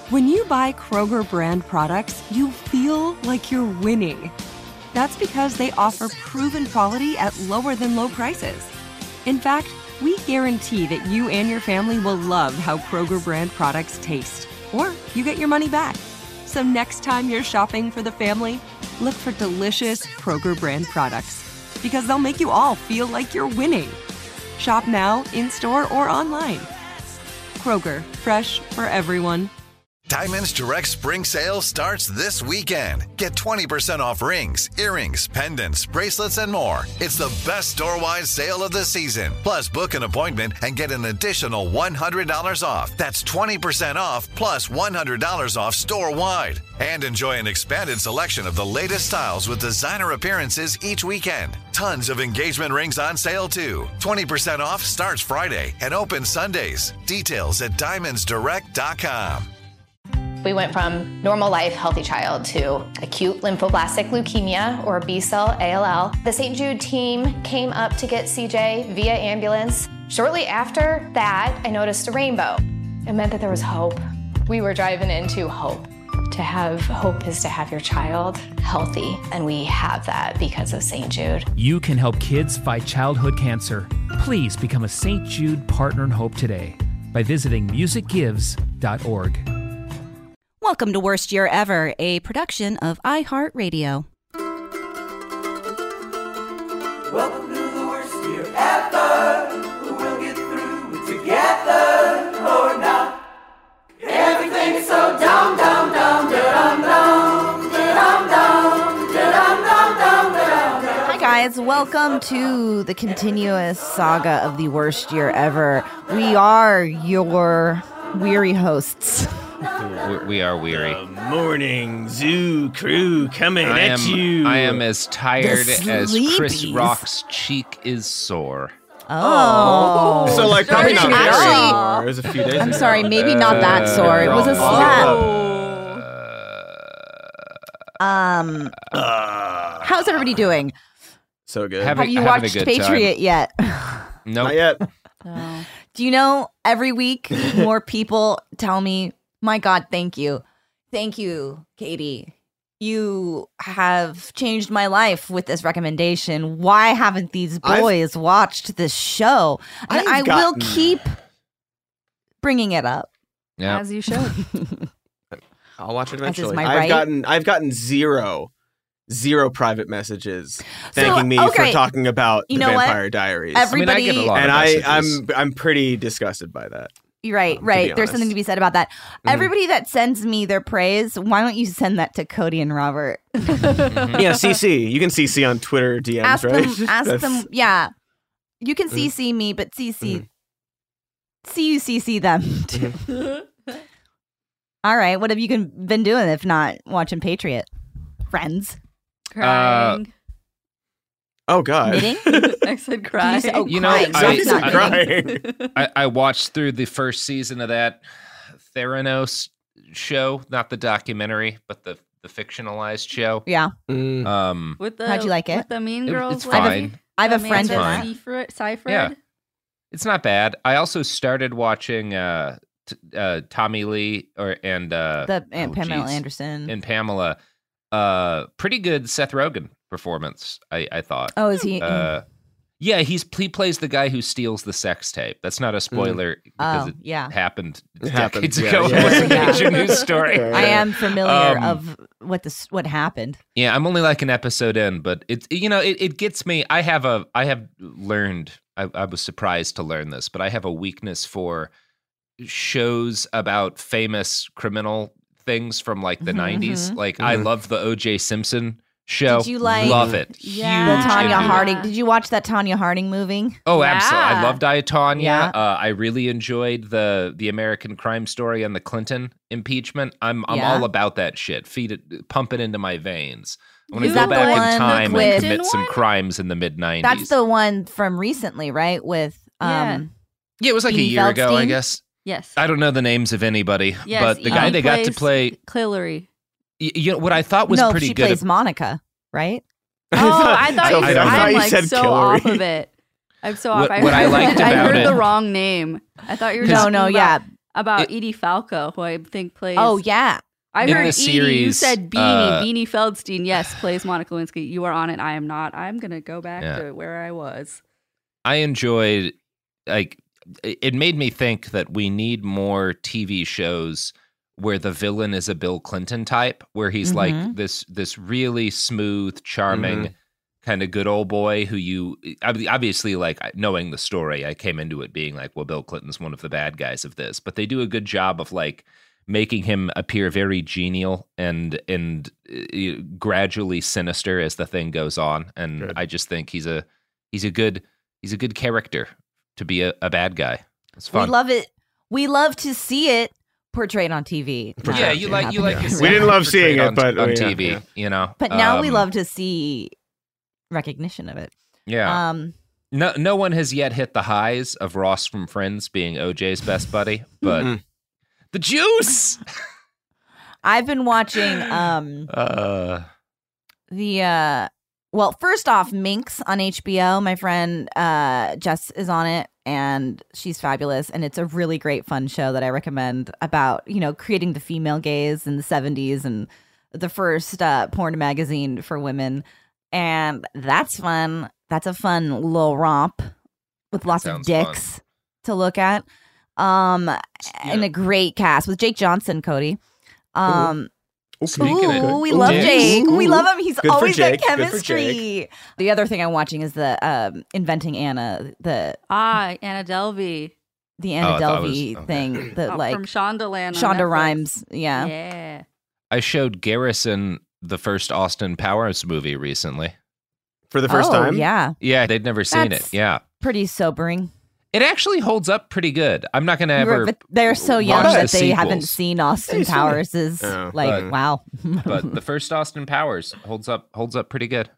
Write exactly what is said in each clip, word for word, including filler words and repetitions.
When you buy Kroger brand products, you feel like you're winning. That's because they offer proven quality at lower than low prices. In fact, we guarantee that you and your family will love how Kroger brand products taste, or you get your money back. So next time you're shopping for the family, look for delicious Kroger brand products, because they'll make you all feel like you're winning. Shop now, in-store, or online. Kroger, fresh for everyone. Diamonds Direct Spring Sale starts this weekend. Get twenty percent off rings, earrings, pendants, bracelets, and more. It's the best store-wide sale of the season. Plus, book an appointment and get an additional one hundred dollars off. That's twenty percent off plus one hundred dollars off store-wide. And enjoy an expanded selection of the latest styles with designer appearances each weekend. Tons of engagement rings on sale, too. twenty percent off starts Friday and opens Sundays. Details at diamonds direct dot com. We went from normal life, healthy child to acute lymphoblastic leukemia, or B-cell A L L. The Saint Jude team came up to get C J via ambulance. Shortly after that, I noticed a rainbow. It meant that there was hope. We were driving into hope. To have hope is to have your child healthy, and we have that because of Saint Jude. You can help kids fight childhood cancer. Please become a Saint Jude Partner in Hope today by visiting music gives dot org. Welcome to Worst Year Ever, a production of iHeartRadio. Welcome to the worst year ever. We'll get through it together or not. Everything is so dumb, dumb, dumb, dum, dum, dum, dum, dum, dum, dum, dum. Hi guys, welcome to the continuous saga of the worst year ever. We are your weary hosts. We are weary. The morning zoo crew coming I at am, you. I am as tired The as Chris sleepies. Rock's cheek is sore. Oh. So like probably not very Actually- sore. It was a few days I'm ago. sorry, maybe not that sore. It was a slap. Um, Uh, how's everybody doing? so good. Have Have a- you having a watched good Patriot yet? Nope. Not yet. Do you know, every week more people tell me, my God, thank you. Thank you, Katie. You have changed my life with this recommendation. Why haven't these I've- boys watched this show? And I've I will gotten- keep bringing it up. Yeah. As you should. I'll watch it As is eventually. my I've right. gotten I've gotten zero zero private messages thanking me okay. for talking about You the know what? Vampire Diaries. Everybody, I mean, I get a lot and of I, messages. I'm I'm pretty disgusted by that. You're right, um, to right. be There's something honest. to be said about that. Mhm. Everybody that sends me their praise, why don't you send that to Cody and Robert? Yeah, C C. You can C C on Twitter D Ms, ask right? them, ask That's- them. Yeah, you can Mhm. C C me, but C C, Mhm. see you C C them too. Mm-hmm. All right, what have you can- been doing if not watching Patriot? Friends, Crying. Oh God. knitting. I said Did you crying. say- oh, You know, crying. I- That's Zoe's not knitting. crying. I, I watched through the first season of that Theranos show, not the documentary, but the the fictionalized show. Yeah, Mm. Um, With the, How'd you like it? With the Mean It- Girls. it's lady? fine. I have a Amanda friend in fine. that. Seyfried? Seyfried? Yeah. It's not bad. I also started watching uh, t- uh, Tommy Lee or and uh, The Aunt oh, Pamela geez. Anderson. and Pamela. Uh, pretty good Seth Rogen performance. I, I thought. oh, is he? Uh, yeah, he's he plays the guy who steals the sex tape. That's not a spoiler because oh, it yeah. happened It happened, decades yeah, ago. yeah. It was a Yeah. major news story. I am familiar Um, of what this what happened. Yeah, I'm only like an episode in, but it's you know it, it gets me. I have a I have learned. I, I was surprised to learn this, but I have a weakness for shows about famous criminal things from like the Mhm, nineties. mhm. Like I Mhm. love the O J Simpson show. Did you like- love it? Yeah. The Huge Tanya into it. Harding. Did you watch that Tanya Harding movie? Oh, absolutely! I Yeah. loved I, Tonya. Yeah. Uh, I really enjoyed the the American Crime Story and the Clinton impeachment. I'm I'm Yeah. all about that shit. Feed it, pump it into my veins. I want to Is go that the back one in time with- and commit some one? crimes in the mid nineties. That's the one from recently, right? With Yeah. um, yeah. It was like a Beanie year ago, I Feldstein? guess. Yes. I don't know the names of anybody, Yes, but the he guy they got to plays play. Hillary. y- You know what I thought was no, pretty she good. plays Monica, right? Oh, I thought you I said, don't know. I'm you like said so Hillary. off of it. I'm so off. What- I what I heard, liked I about heard it- the wrong name. I thought you were No, talking no, about, yeah. about It- Edie Falco, who I think plays. Oh yeah. I In heard the Edie. You series, said Beanie. uh, Beanie Feldstein, yes, plays Monica Lewinsky. You are on it. I am not. I'm gonna go back Yeah. to where I was. I enjoyed, like, it made me think that we need more T V shows where the villain is a Bill Clinton type, where he's Mhm. like this this really smooth, charming, kind of good old boy who you ob- obviously, like, knowing the story, I came into it being like, well, Bill Clinton's one of the bad guys of this, but they do a good job of like making him appear very genial and and uh, gradually sinister as the thing goes on. And Good. I just think he's a he's a good he's a good character to be a, a bad guy. It's fun. We love it. We love to see it portrayed on T V. For Not yeah, sure. you actually like you like happening. to see We didn't it love seeing portrayed it, on, but, on yeah, T V, yeah. you know. But now we Um, love to see recognition of it. Yeah. Um, No, no one has yet hit the highs of Ross from Friends being O J's best buddy, but Mhm. the juice. I've been watching um Uh, the uh well, first off, Minx on H B O. My friend uh Jess is on it and she's fabulous, and it's a really great fun show that I recommend about, you know, creating the female gaze in the seventies and the first uh porn magazine for women. And that's fun. That's a fun little romp with lots of sounds dicks to look at. Um and a great cast with Jake Johnson, Cody. Um Speaking Ooh, of we love dicks. Jake. We love him. He's Good for always got Jake. Good for chemistry. The other thing I'm watching is the um, Inventing Anna, the Ah, Anna Delvey. the Oh, Anna I thought it was- Delvey okay. thing. The Oh, like from Shondaland. on Shonda Netflix. Rhimes. Yeah. Yeah. I showed Garrison the first Austin Powers movie recently. For the first oh, time? Yeah. Yeah, they'd never seen That's- it. Yeah. Pretty sobering. It actually holds up pretty good. I'm not going to ever But they're so young watch that the they haven't sequels. seen Austin Hey, seen it. Powers. Is Oh, like but- wow. but the first Austin Powers holds up holds up pretty good.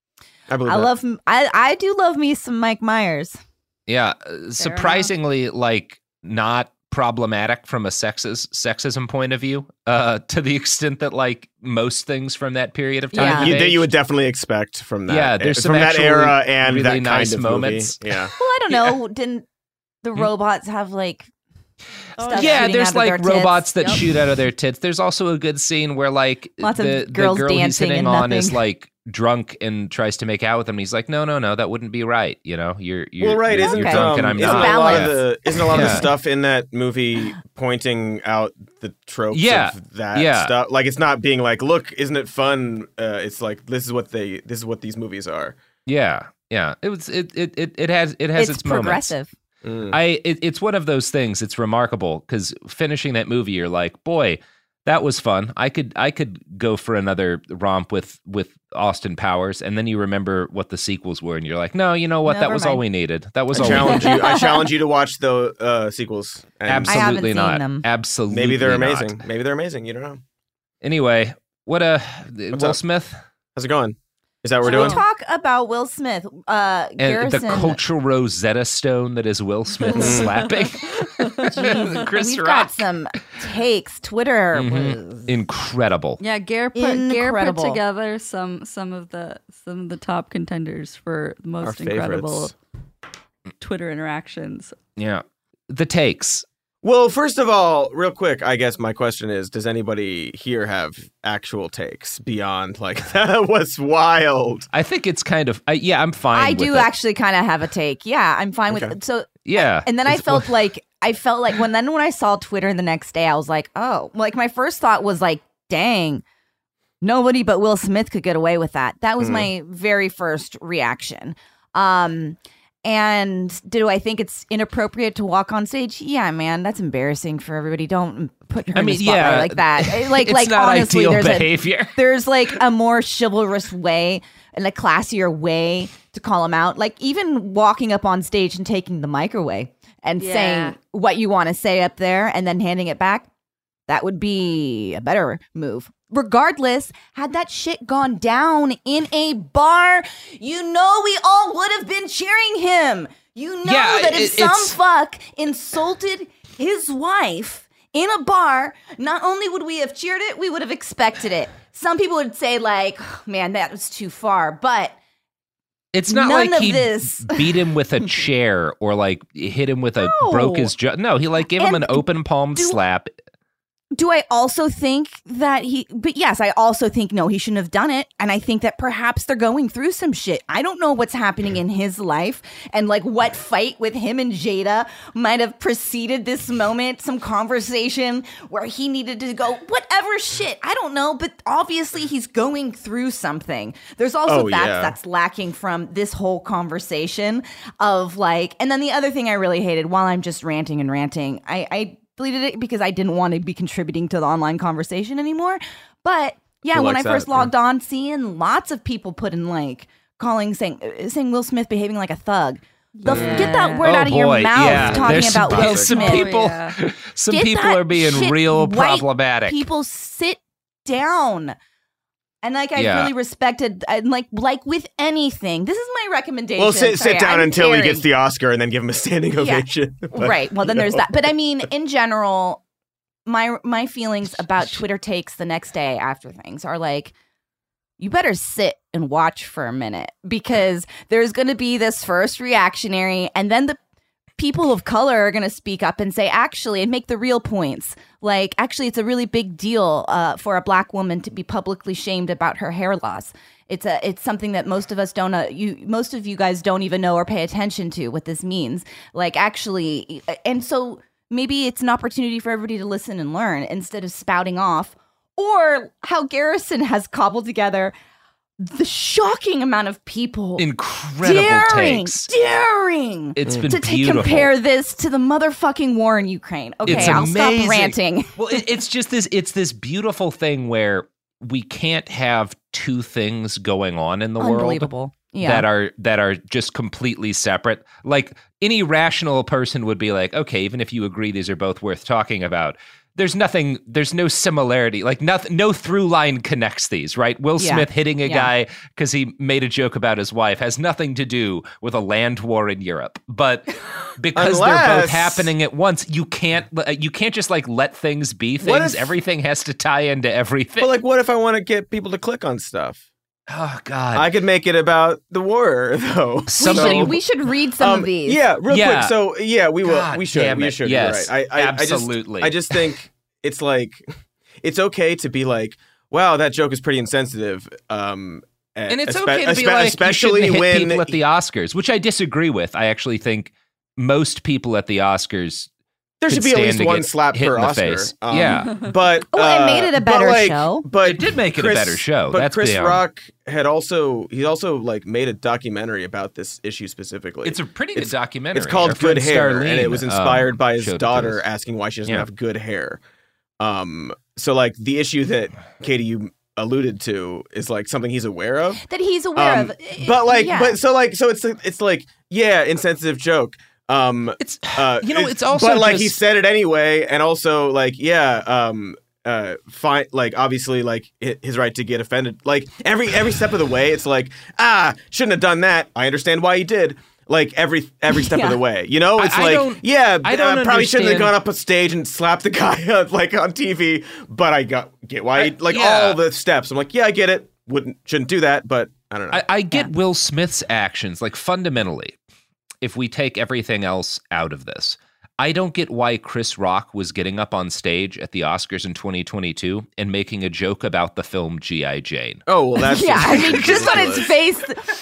I believe I that. love. I I do love me some Mike Myers. Yeah, uh, surprisingly, like, not problematic from a sexis- sexism point of view, uh, to the extent that, like, most things from that period of time Yeah. have You, that you would aged. definitely expect from that. Yeah, there's some from that actually era and really that nice kind of moments. movie. Yeah. Well, I don't Yeah. know. Didn't the Hmm? robots have like? Stuff Yeah, shooting there's out of their like robots tits? that Yep. shoot out of their tits. There's also a good scene where, like, Lots of the, girls the girl he's dancing hitting and on is nothing. like drunk and tries to make out with him. He's like, no, no, no, that wouldn't be right. You know, you're, you're Well, right, you're, isn't, you're Okay. drunk um, and I'm isn't not. a lot of Balance. the isn't a lot of the Yeah. stuff in that movie pointing out the tropes Yeah. of that Yeah. stuff? Like, it's not being like, look, isn't it fun? Uh, it's like this is what they this is what these movies are. Yeah, yeah. It was it it it, it has it has It's its, moments. progressive. Mm. I it, it's one of those things. It's remarkable because finishing that movie, you're like, boy, that was fun. I could I could go for another romp with with Austin Powers, and then you remember what the sequels were, and you're like, no, you know what? that Never was all mind. we needed. That was I all. we challenge needed. you. I challenge you to watch the uh, sequels. And I haven't Absolutely seen not. them. Absolutely, maybe they're not. amazing. Maybe they're amazing. You don't know. Anyway, what a What's Will up? Smith How's it going? Is that what we're Should we doing? talk about Will Smith? Uh, and Garrison. the cultural Rosetta Stone that is Will Smith slapping Jeez, Chris We've Rock. got some takes. Twitter Mhm. was Incredible. Yeah, Gare put, Gare put Incredible. together some some of the some of the top contenders for the most Our incredible favorites. Twitter interactions. Yeah, the takes. Well, first of all, real quick, I guess my question is, does anybody here have actual takes beyond, like, that was wild? I think it's kind of I, yeah. I'm fine. I with do it. actually kind of have a take. Yeah, I'm fine with Okay. it. So, Yeah, and then I It's- felt like I felt like when then when I saw Twitter the next day, I was like, oh, like my first thought was like, dang, nobody but Will Smith could get away with that. That was Mm. my very first reaction. Um, and do I think it's inappropriate to walk on stage? Yeah, man, that's embarrassing for everybody. Don't put her I in mean, the spotlight yeah, like that. Like, it's like not honestly, ideal there's a behavior. there's like a more chivalrous way and a classier way to call him out. Like even walking up on stage and taking the mic away and Yeah. saying what you want to say up there and then handing it back. That would be a better move. Regardless, had that shit gone down in a bar, you know we all would have been cheering him. You know Yeah, that if it- some it's- fuck insulted his wife in a bar, not only would we have cheered it, we would have expected it. Some people would say like, oh, man, that was too far. But It's not None like of he this. beat him with a chair or like hit him with a No. broke his jaw. No, he like gave him And an open palm do- slap. Do I also think that he, but yes, I also think, no, he shouldn't have done it. And I think that perhaps they're going through some shit. I don't know what's happening in his life and like what fight with him and Jada might have preceded this moment, some conversation where he needed to go, whatever shit. I don't know, but obviously he's going through something. There's also Oh, that yeah. that's lacking from this whole conversation of like, and then the other thing I really hated while I'm just ranting and ranting, I, I deleted it because I didn't want to be contributing to the online conversation anymore. But yeah, Who when I likes first that? logged on, seeing lots of people put in like calling, saying, uh, saying Will Smith behaving like a thug. The, Yeah. Get that word Oh, out of your boy, mouth yeah. talking There's some- about Will some Smith. people, Oh, yeah. some Get people that are being shit, real white problematic. People sit down. And like I Yeah. really respected, and like like with anything, this is my recommendation. Well, sit, Sorry, sit down I'm until he airing. gets the Oscar and then give him a standing Yeah. ovation. But, Right. Well, then you there's know. that. But I mean, in general, my my feelings about Twitter takes the next day after things are like, you better sit and watch for a minute because there's going to be this first reactionary, and then the people of color are going to speak up and say, actually, and make the real points. Like, actually, it's a really big deal uh, for a black woman to be publicly shamed about her hair loss. It's a it's something that most of us don't uh, you most of you guys don't even know or pay attention to what this means. Like, actually, and so maybe it's an opportunity for everybody to listen and learn instead of spouting off, or how Garrison has cobbled together the shocking amount of people Incredible daring, takes. daring It's been to, to beautiful. compare this to the motherfucking war in Ukraine. Okay, It's I'll amazing. stop ranting. Well, it, it's just this. It's this beautiful thing where we can't have two things going on in the world Unbelievable. Yeah. that are that are just completely separate. Like any rational person would be like, okay, even if you agree these are both worth talking about, there's nothing, there's no similarity, like nothing, no through line connects these, right? Will Yeah. Smith hitting a Yeah. guy because he made a joke about his wife has nothing to do with a land war in Europe, but because they're Unless- both happening at once, you can't, you can't just like let things be What things. if- Everything has to tie into everything. But like, what if I want to get people to click on stuff? oh God, I could make it about the war, though. we, somebody- should, we should read some Um, of these. Yeah, real Yeah. quick. So yeah, we will. God we should. damn We it. should. you're Yes, right. I, I, absolutely. I just, I just think it's like it's okay to be like, wow, that joke is pretty insensitive. Um, and it's espe- okay to be espe- like, especially you shouldn't hit when people at the Oscars, which I disagree with. I actually think most people at the Oscars there could should be at stand least to one get slap hit per in the Oscar. face. Um, Yeah. but Oh, it uh, made it a but, better like, show. But It did make it a Chris- better show. But That's Chris beyond. Rock had also he also like made a documentary about this issue specifically. It's a pretty good It's- documentary. It's called Our friend Good Hair, and Starlene, it was inspired um, by his showed it to daughter us. asking why she doesn't Yeah. have good hair. Um, so like the issue that Katie you alluded to is like something he's aware of. That he's aware Um, of. but like, Yeah. but so like, so it's it's like, yeah, insensitive joke. Um, It's uh, you know, it's also but like he just- said it anyway, and also like, yeah, um, uh, fine, like obviously, like hi- his right to get offended. Like every every step of the way, it's like, ah, shouldn't have done that. I understand why he did. Like every every step Yeah. of the way, you know, I- it's I like, don't- yeah, I don't uh, probably shouldn't have understand- gone up a stage and slapped the guy uh, like on T V. But I got get why, he, I- like yeah. all the steps. I'm like, yeah, I get it. Wouldn't shouldn't do that, but I don't know. I, I get Will Smith's actions, like fundamentally, if we take everything else out of this, I don't get why Chris Rock was getting up on stage at the Oscars in twenty twenty-two and making a joke about the film G I. Jane. oh well, that's yeah, just I mean, just on its ridiculous.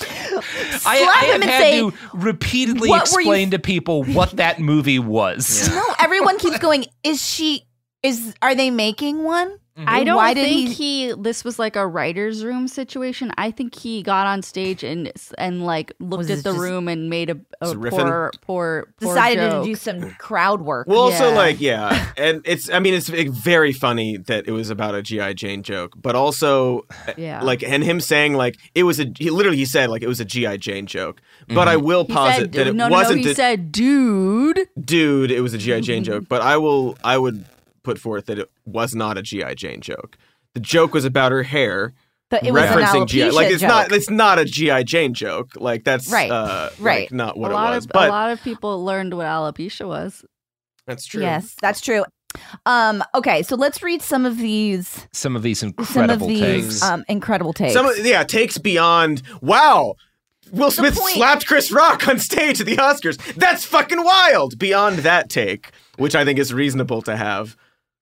face. I, slap I him have and had say, to repeatedly "What were you explain to people what that movie was. No, everyone keeps going, is she, is, are they making one? I don't Why did think he- he, This was like a writer's room situation. I think he got on stage and and like looked Was at it the just- room and made a, a Just riffing? poor, poor, poor Decided joke. to do some crowd work. Well, also Yeah. like yeah, and it's I mean it's very funny that it was about a G I. Jane joke, but also Yeah. like and him saying like it was a he literally he said like it was a G I. Jane joke, but I will He posit said, that it no, no, no, wasn't. he a- said, dude. dude, it was a G I. Jane joke, but I will I would put forth that it was not a G I. Jane joke. The joke was about her hair. But it was an referencing G I. alopecia Like it's joke. not it's not a G I. Jane joke. Like that's Right. uh, Right. like, not what a it lot was. of but a lot of people learned what alopecia was. that's true. Yes, that's true. Um, okay, so let's read some of these, Some of these some of incredible these takes. um, incredible takes. Some of- yeah, takes beyond wow. Will Smith point- slapped Chris Rock on stage at the Oscars. That's fucking wild. Beyond that take, which I think is reasonable to have.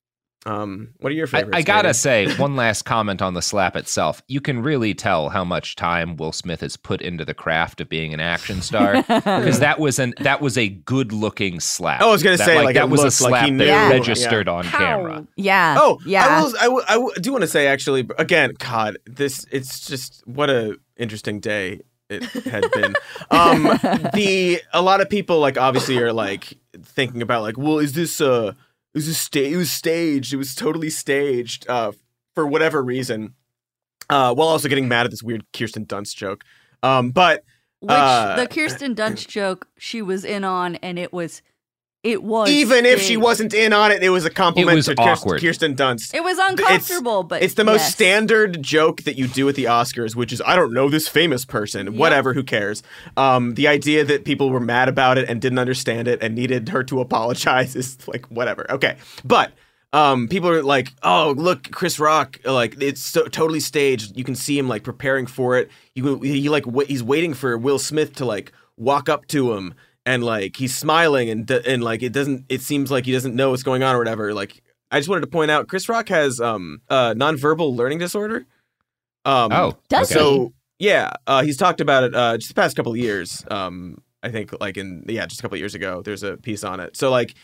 Um, what are your I, favorites? I gotta Katie? say, one last comment on the slap itself. You can really tell how much time Will Smith has put into the craft of being an action star, because that was an that was a good looking slap. I was gonna That, say, like, that it was a looked like slap he that knew. Yeah. registered Yeah. on How? camera. Yeah. Oh, yeah. I, will, I, will, I will- do want to say, actually, again, God, this, it's just, what a interesting day it had been. Um, the, a lot of people, like, obviously are, like, thinking about, like, well, is this, uh, it was, a sta- it was staged, it was totally staged, uh, for whatever reason, uh, while also getting mad at this weird Kirsten Dunst joke. Um, but, Which uh, the Kirsten Dunst joke she was in on, and it was, it was even if she staged. wasn't in on it, it was a compliment It was to Kirsten, awkward. Kirsten Dunst. It was uncomfortable, it's, but it's the most yes. standard joke that you do at the Oscars, which is, I don't know this famous person, Yep. whatever, who cares? Um, the idea that people were mad about it and didn't understand it and needed her to apologize is like, whatever. Okay. But um, people are like, oh, look, Chris Rock, like, it's so totally staged. You can see him like preparing for it. You, he like, wa- he's waiting for Will Smith to like walk up to him. And like he's smiling, and and like it doesn't. It seems like he doesn't know what's going on or whatever. Like I just wanted to point out, Chris Rock has um uh nonverbal learning disorder. Um, Oh, Does okay. so yeah, uh, he's talked about it uh, just the past couple of years. Um, I think like in yeah, just a couple of years ago, there's a piece on it. So like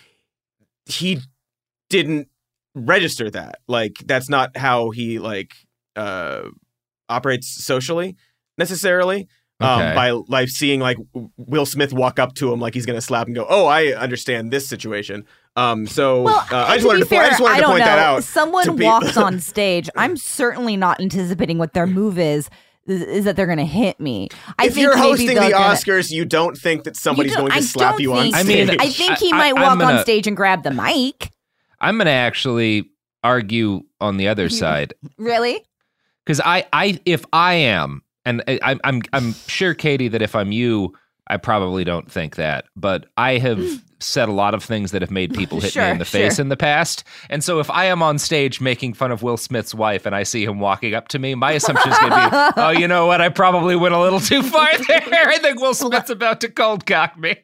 he didn't register that. Like that's not how he like uh operates socially necessarily. Okay. Um, by like seeing like Will Smith walk up to him like he's gonna slap and go, oh, I understand this situation. Um, so Well, uh, I and just wanted be to, point, I fair, just wanted I to don't point know. that out. Someone to be- walks on stage. I'm certainly not anticipating what their move is. Is, is that they're going to hit me? I if think you're maybe hosting the they're gonna- Oscars, you don't think that somebody's You don't- going to I slap don't you on think- I stage. mean, I think he I- might I- walk I'm gonna- on stage and grab the mic. I'm going to actually argue on the other side, Really? because I, I, if I am, and I, I'm, I'm, I'm sure, Katie, that if I'm you, I probably don't think that, but I have said a lot of things that have made people hit Sure, me in the face sure. in the past. And so if I am on stage making fun of Will Smith's wife and I see him walking up to me, my assumption is going to be, oh, you know what? I probably went a little too far there. I think Will Smith's about to cold cock me.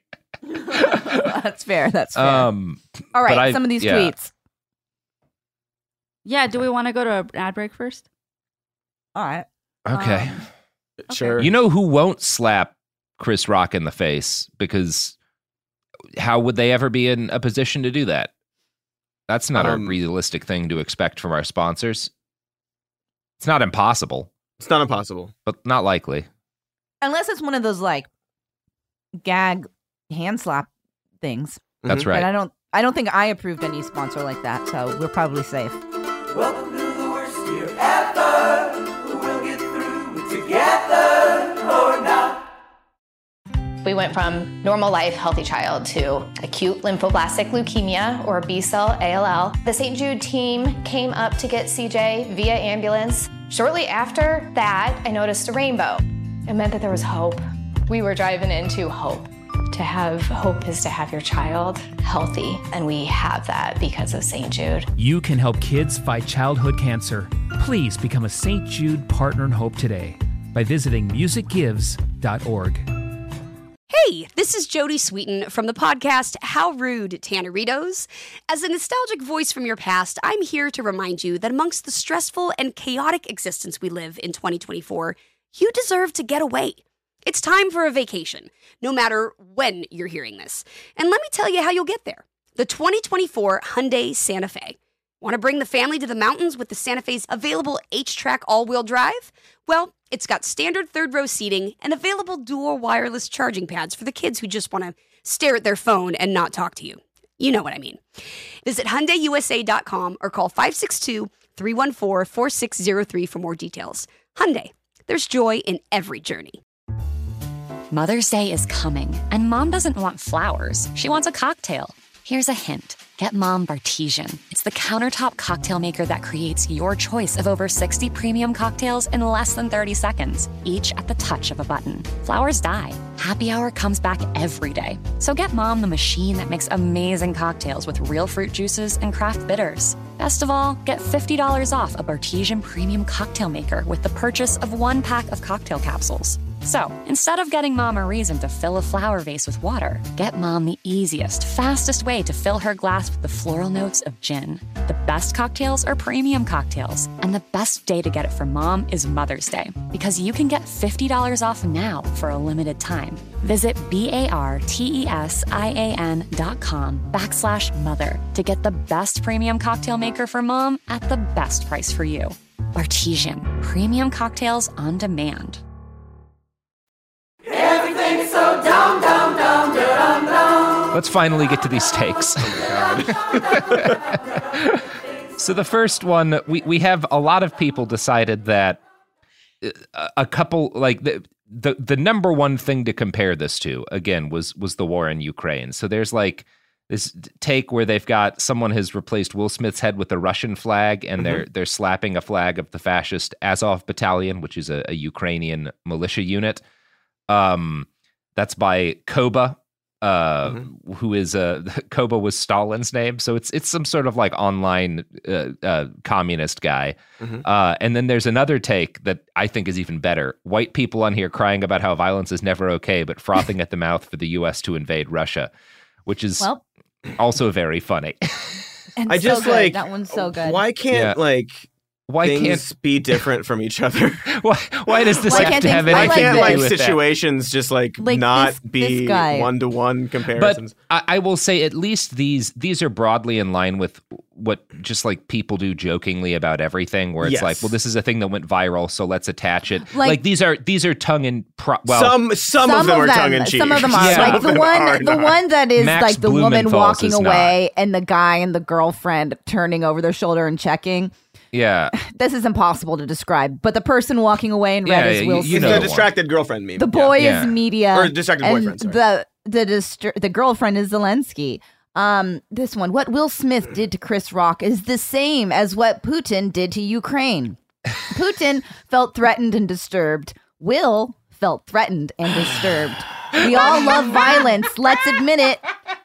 That's fair. That's fair. Um, All right. but I- some of these yeah. tweets. Yeah, do we want to go to an ad break first? All right. okay. Um, Sure. You know who won't slap Chris Rock in the face? Because how would they ever be in a position to do that? That's not Um, a realistic thing to expect from our sponsors. It's not impossible, It's not impossible. but not likely. Unless it's one of those like gag hand slap things. That's Mhm. right. But I don't. I don't think I approved any sponsor like that, so we're probably safe. Welcome to the worst year ever. We'll get through it together or not. We went from normal life, healthy child to acute lymphoblastic leukemia or B-cell A L L. The Saint Jude team came up to get C J via ambulance. Shortly after that, I noticed a rainbow. It meant that there was hope. We were driving into hope. To have hope is to have your child healthy, and we have that because of Saint Jude. You can help kids fight childhood cancer. Please become a Saint Jude Partner in Hope today by visiting music gives dot org. Hey, this is Jody Sweeten from the podcast How Rude, Tanneritos. As a nostalgic voice from your past, I'm here to remind you that amongst the stressful and chaotic existence we live in twenty twenty-four, you deserve to get away. It's time for a vacation, no matter when you're hearing this. And let me tell you how you'll get there. The twenty twenty-four Hyundai Santa Fe. Want to bring the family to the mountains with the Santa Fe's available H-Track all-wheel drive? Well, it's got standard third-row seating and available dual wireless charging pads for the kids who just want to stare at their phone and not talk to you. You know what I mean. Visit Hyundai U S A dot com or call five six two, three one four, four six zero three for more details. Hyundai, there's joy in every journey. Mother's Day is coming, and Mom doesn't want flowers. She wants a cocktail. Here's a hint. Get Mom Bartesian. It's the countertop cocktail maker that creates your choice of over sixty premium cocktails in less than thirty seconds, each at the touch of a button. Flowers die. Happy Hour comes back every day. So get Mom the machine that makes amazing cocktails with real fruit juices and craft bitters. Best of all, get fifty dollars off a Bartesian premium cocktail maker with the purchase of one pack of cocktail capsules. So, instead of getting Mom a reason to fill a flower vase with water, get Mom the easiest, fastest way to fill her glass with the floral notes of gin. The best cocktails are premium cocktails, and the best day to get it for Mom is Mother's Day, because you can get fifty dollars off now for a limited time. Visit B-A-R-T-E-S-I-A-N dot com backslash mother to get the best premium cocktail maker for Mom at the best price for you. Bartesian, premium cocktails on demand. Everything is so dumb, dumb, dumb, dumb, dumb. Let's finally get to these takes. So the first one, we, we have a lot of people decided that a, a couple, like the, the the number one thing to compare this to, again, was was the war in Ukraine. So there's like this take where they've got someone has replaced Will Smith's head with a Russian flag, and mm-hmm. they're they're slapping a flag of the fascist Azov Battalion, which is a, a Ukrainian militia unit. Um, that's by Koba, uh, mm-hmm. who is uh, Koba was Stalin's name, so it's it's some sort of like online uh, uh, communist guy. Mm-hmm. Uh, and then there's another take that I think is even better: white people on here crying about how violence is never okay, but frothing at the mouth for the U S to invade Russia, which is well, also very funny. And I so just good. like that one's so good. Why can't Yeah. like Why things can't be different from each other? why why does this Why have can't to have things- Why anything can't to like do with that? situations just like, Like not this- be this guy. one to one But comparisons? I, I will say at least these these are broadly in line with what just like people do jokingly about everything, where it's Yes. like, well, this is a thing that went viral, so let's attach it. Like- Like, these are these are tongue in pro- well, some, some of them are tongue in cheek. Some of them are Yeah. like Some the of them one, are the not. one that is Max like the woman Blumenthal's walking is away and the guy and the girlfriend turning over their shoulder and checking. yeah, This is impossible to describe, but the person walking away in red Yeah, is yeah, Will you- you Smith. know the the one. distracted girlfriend meme. The boy Yeah. is media, Or distracted and boyfriend, sorry. the the distra- the girlfriend is Zelensky. Um, this one, what Will Smith did to Chris Rock is the same as what Putin did to Ukraine. Putin felt threatened and disturbed. Will felt threatened and disturbed. We all love violence. Let's admit it.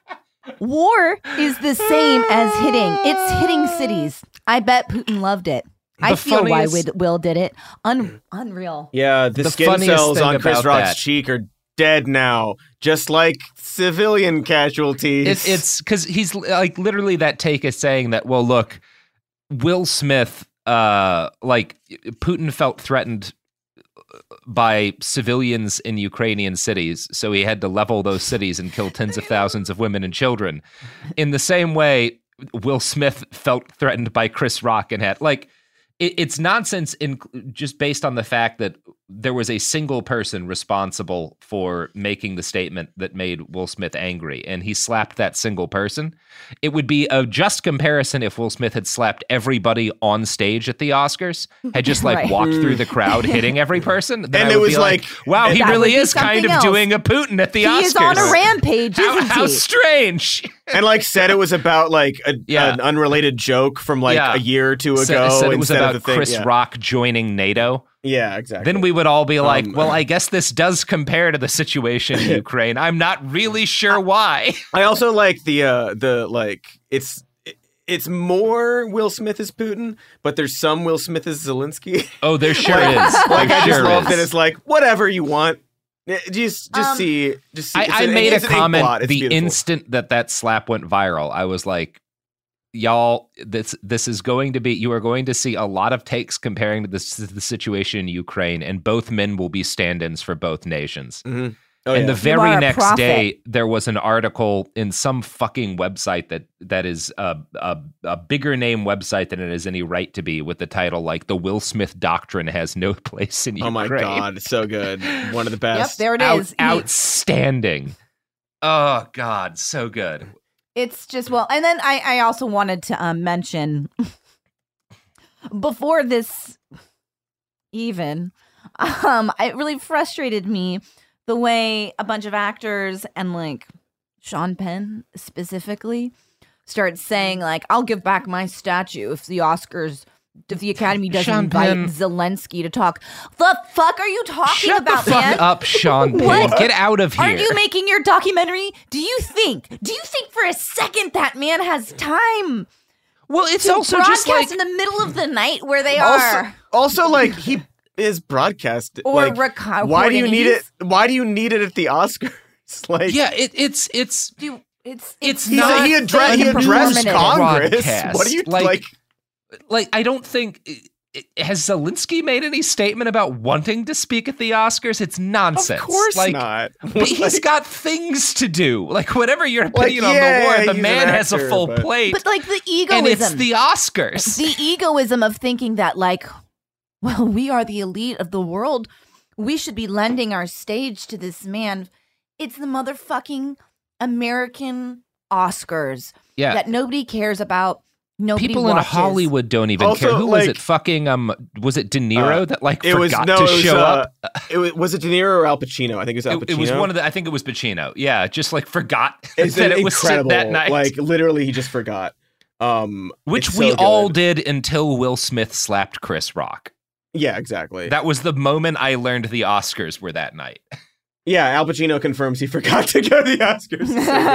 War is the same as hitting. It's hitting cities. I bet Putin loved it. I The feel why funniest- Wi- Will did it. Un- unreal. Yeah, the, The skin funniest cells thing on Chris about Rock's that- cheek are dead now, just like civilian casualties. it, it's because he's like literally that take is saying that. Well, look, Will Smith, uh, like Putin felt threatened by civilians in Ukrainian cities, so he had to level those cities and kill tens of thousands of women and children. In the same way, Will Smith felt threatened by Chris Rock and had like it, it's nonsense in just based on the fact that there was a single person responsible for making the statement that made Will Smith angry, and he slapped that single person. It would be a just comparison if Will Smith had slapped everybody on stage at the Oscars, had just like Right. walked through the crowd hitting every person. Then And I it would was be like- wow, he That would really be is kind something of else. doing a Putin at the He Oscars. is on a rampage, How, isn't how he? strange. and like said it was about like a, Yeah. an unrelated joke from like Yeah. a year or two Said- ago said it was instead about of the thing. Chris yeah. Rock joining NATO. Yeah, exactly. Then we would all be like, Um, well, I guess this does compare to the situation in Ukraine. I'm not really sure why. I also like the uh the like it's it's more Will Smith as Putin, but there's some Will Smith as Zelensky. Oh, there sure like, is. Like There I just sure love is. that it's like whatever you want. Eh, Just just Um, see just see. I, it's I an- made it's a an ink comment blot. It's the beautiful. instant that that slap went viral. I was like, y'all, this this is going to be, you are going to see a lot of takes comparing to this, the situation in Ukraine, and both men will be stand-ins for both nations. Mhm. Oh, and yeah. the You are very a next prophet. day, there was an article in some fucking website that that is a, a a bigger name website than it has any right to be, with the title like "The Will Smith Doctrine Has No Place in Oh Ukraine." my god, so good. One of the Yep, best. there it Out- is. He- outstanding. Oh god, so good. It's just, well, and then I, I also wanted to um, mention before this even, um, it really frustrated me the way a bunch of actors and like Sean Penn specifically started saying like, I'll give back my statue if the Oscars, if the Academy doesn't Sean invite Penn. Zelensky to talk. The fuck are you talking Shut about, the fuck man? up, Sean Penn. What? Get out of here. Aren't you making your documentary? Do you think? Do you think for a second that man has time well, it's to also broadcast just like in the middle of the night where they Also, are? also like he is broadcast. Or like, reco- why do you need he's- it? Why do you need it at the Oscars? Like, Yeah, it, it's it's Dude, it's It's he, not he, addre- like he a addressed performative Congress. broadcast. What do you Like- like? like I don't think has Zelensky made any statement about wanting to speak at the Oscars. It's nonsense. Of course like, not. But he's got things to do. Like whatever your opinion Like, on the yeah, war, the he's man an has a actor, full but- plate. But like the egoism. and it's the Oscars. the egoism of thinking that like, well, we are the elite of the world. We should be lending our stage to this man. It's the motherfucking American Oscars yeah. that nobody cares about. Nobody People watches. in Hollywood don't even Also, care. Who was like- it? Fucking um, was it De Niro Uh, that like It forgot was no, to it was, show uh, up? It was, was it De Niro or Al Pacino? I think it was Al It, Pacino. it was one of the. I think it was Pacino. Yeah, just like forgot It's that it was incredible. that night. Like literally, he just forgot. Um, Which it's we so all good. did until Will Smith slapped Chris Rock. Yeah, exactly. That was the moment I learned the Oscars were that night. yeah, Al Pacino confirms he forgot to go to the Oscars.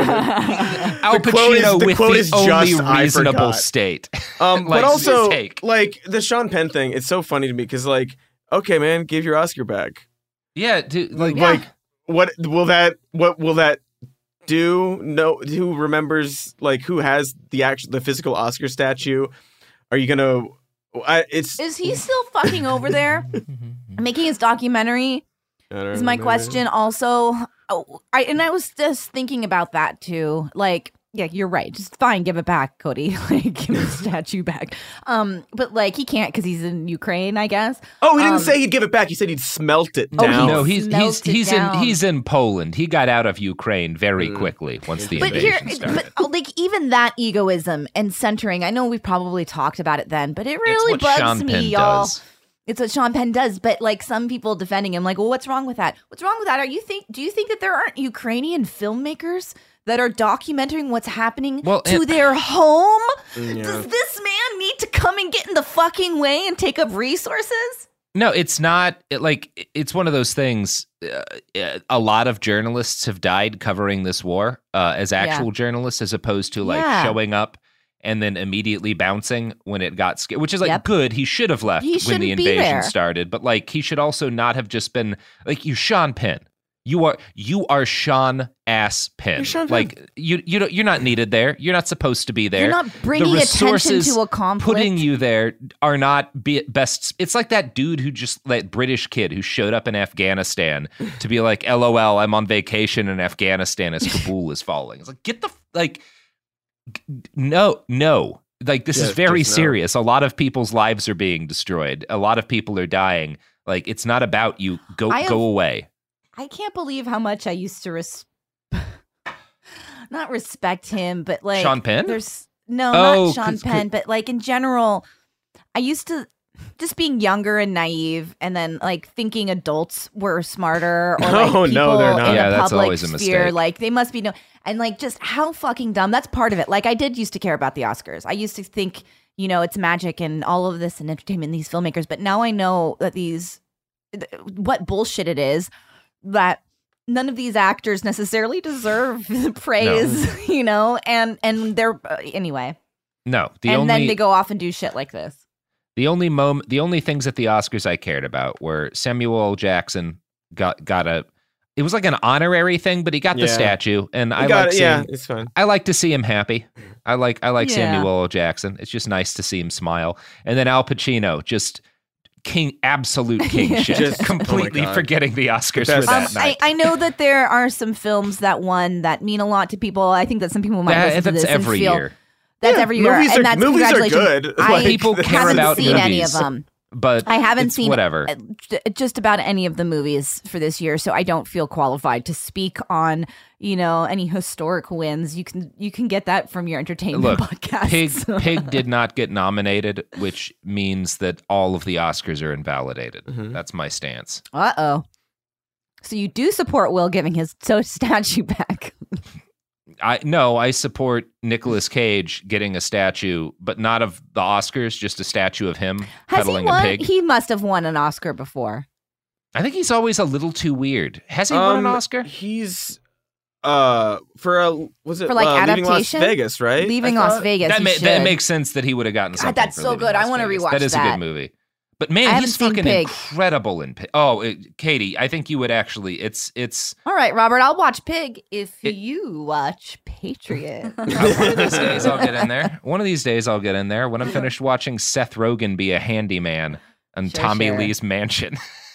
Al The quote is- Pacino the with quote the is only just, "I reasonable forgot." state. Um, Like, but also, take. like the Sean Penn thing, it's so funny to me because, like, okay, man, give your Oscar back. Yeah, dude, like, Like, what will that? What will that do? No, who remembers? Like, who has the actual, the physical Oscar statue? Are you gonna? I, it's Is he still fucking over there making his documentary? I don't Is my know, question also? Oh, I and I was just thinking about that too. Like, yeah, you're right. Just fine, give it back, Cody. Like, give the statue back. Um, but like he can't because he's in Ukraine, I guess. Oh, he didn't Um, say he'd give it back. He said he'd smelt it Oh, down. he- no, he's he's Melted he's in down. he's in Poland. He got out of Ukraine very quickly once the But here, invasion started. but oh, like even that egoism and centering. I know we've probably talked about it then, but it It's really what bugs Sean me, Penn y'all. does. It's what Sean Penn does, but like some people defending him, like, well, what's wrong with that? What's wrong with that? Are you think? Do you think that there aren't Ukrainian filmmakers that are documenting what's happening Well, to and- their home? Yeah. Does this man need to come and get in the fucking way and take up resources? No, it's not it, like it- it's one of those things. Uh, uh, a lot of journalists have died covering this war uh, as actual journalists, as opposed to like Yeah. showing up and then immediately bouncing when it got scared. Which is like Yep. good. He should have left He when the shouldn't be invasion there. started, but like he should also not have just been like you, Sean Penn. You are you are Sean ass Penn. You're Sean Penn. Like you you don't, you're not needed there. You're not supposed to be there. You're not bringing the attention resources to a conflict. Putting you there are not be best. It's like that dude who just that British kid who showed up in Afghanistan to be like, "L O L, I'm on vacation in Afghanistan as Kabul is falling." It's like get the like, g- no, no. Like this is Yeah, very just no. serious. A lot of people's lives are being destroyed. A lot of people are dying. Like it's not about you. Go I have- go away. I can't believe how much I used to res- not respect him, but like Sean Penn? There's no, Oh, not Sean 'cause- Penn, but like in general, I used to just being younger and naive, and then like thinking adults were smarter or like Oh, people no, they're not. in Yeah, the that's public always a sphere, mistake. like they must be no, and like just how fucking dumb. That's part of it. Like I did used to care about the Oscars. I used to think, you know, it's magic and all of this and entertainment, these filmmakers, but now I know that these th- what bullshit it is that none of these actors necessarily deserve the praise, you know, and and they're uh, anyway. No, the and only then they go off and do shit like this. The only moment, the only things at the Oscars I cared about were Samuel L. Jackson got got a. It was like an honorary thing, but he got the Yeah. statue, and I got like it, seeing. yeah, it's fine. I like to see him happy. I like I like Yeah. Samuel L. Jackson. It's just nice to see him smile. And then Al Pacino, just king, absolute king shit, Just- completely oh my God. forgetting the Oscars Best- for Um, that I, night. I know that there are some films that won that mean a lot to people. I think that some people might That- listen to that's this every and feel year. that's Yeah, every year, movies and are- that's movies are congratulations. good. I Like, People the- care haven't about seen any of movies. them. But I haven't it's seen whatever. uh, j- just about any of the movies for this year, so I don't feel qualified to speak on, you know, any historic wins. You can you can get that from your entertainment Look, podcast. Pig Pig did not get nominated, which means that all of the Oscars are invalidated. Mm-hmm. That's my stance. Uh oh. So you do support Will giving his so statue back? I no, I support Nicolas Cage getting a statue, but not of the Oscars, just a statue of him Has he peddling won? a pig. He must have won an Oscar before. I think he's always a little too weird. Has he won an Um, Oscar? He's uh for a was it For, like, uh, Leaving Las adaptation? Vegas, right? Leaving I Las thought? Vegas. That, he ma- should. that makes sense that he would have gotten God, something. that's for so Leaving good. I Las wanna Vegas. rewatch That is a that. good movie. But man, I haven't he's seen fucking Pig. incredible in Pig. Oh, it, Katie, I think you would actually. It's it's. All right, Robert, I'll watch Pig if it, you watch Patriot. One of these days I'll get in there. One of these days I'll get in there when I'm finished watching Seth Rogen be a handyman on Sure, Tommy sure. Lee's mansion.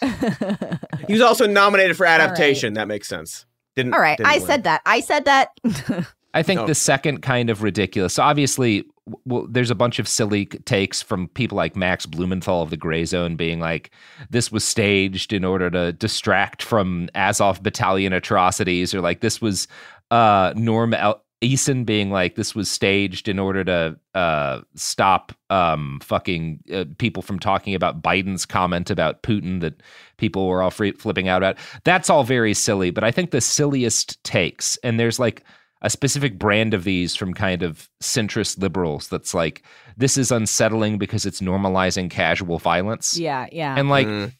He was also nominated for adaptation. That makes sense. Didn't. All right, didn't I win. said that. I said that. I think No. the second kind of ridiculous. So obviously, well, there's a bunch of silly takes from people like Max Blumenthal of the Gray Zone being like, this was staged in order to distract from Azov Battalion atrocities, or like this was uh, Norm El- Eason being like, this was staged in order to uh, stop um, fucking uh, people from talking about Biden's comment about Putin that people were all free- flipping out about. That's all very silly, but I think the silliest takes, and there's like a specific brand of these from kind of centrist liberals that's like, this is unsettling because it's normalizing casual violence. yeah, yeah. And like, Mm.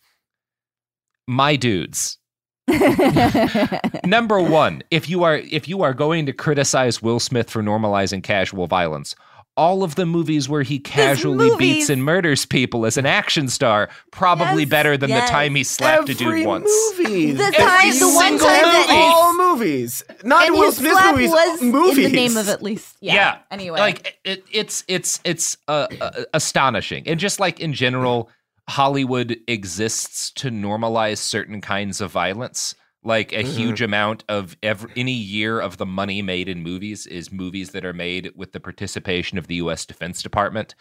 my dudes, number one, if you are if you are going to criticize Will Smith for normalizing casual violence, all of the movies where he casually movies- beats and murders people as an action star, probably Yes, better than yes. the time he slapped a Every dude once. movie. The Every time- the one single time that- movie. all movies, not and Will his Smith slap movies. was movies. in the name of at least. Yeah. Yeah. Anyway, like it, it's it's it's uh, uh, astonishing, and just like in general, Hollywood exists to normalize certain kinds of violence. Like a Mm-hmm. huge amount of every, any year of the money made in movies is movies that are made with the participation of the U S Defense Department.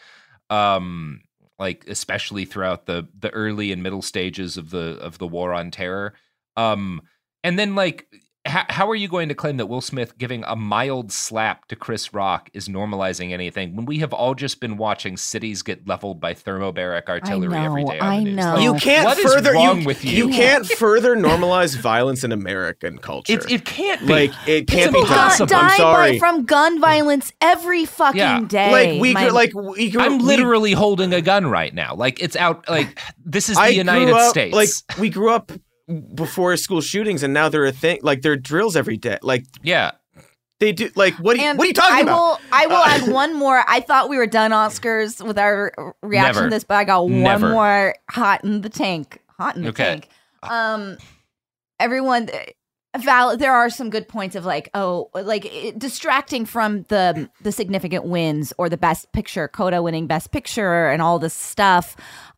Um, like especially throughout the the early and middle stages of the of the war on terror. Um, and then like. How, how are you going to claim that Will Smith giving a mild slap to Chris Rock is normalizing anything when we have all just been watching cities get leveled by thermobaric artillery I every know, day on I the news? know. Like, You can't what is further. wrong you, with you? You can't further normalize violence in American culture. It, it can't be. like it can't be It's done. impossible. die I'm sorry. by, from gun violence every fucking Yeah. day. like we My- grew, like we grew, I'm we- literally holding a gun right now. Like it's out. Like this is the I United grew up, States. Like we grew up before school shootings, and now they're a thing. Like they're drills every day. Like yeah. they do. Like what? Are you, And what are you talking I about? Will, I will Uh, add one more. I thought we were done Oscars with our reaction Never. to this, but I got one Never. more hot in the tank. Hot in the Okay. tank. Um, everyone, Val, there are some good points of like, oh, like it, distracting from the the significant wins or the Best Picture, Coda winning Best Picture, and all this stuff.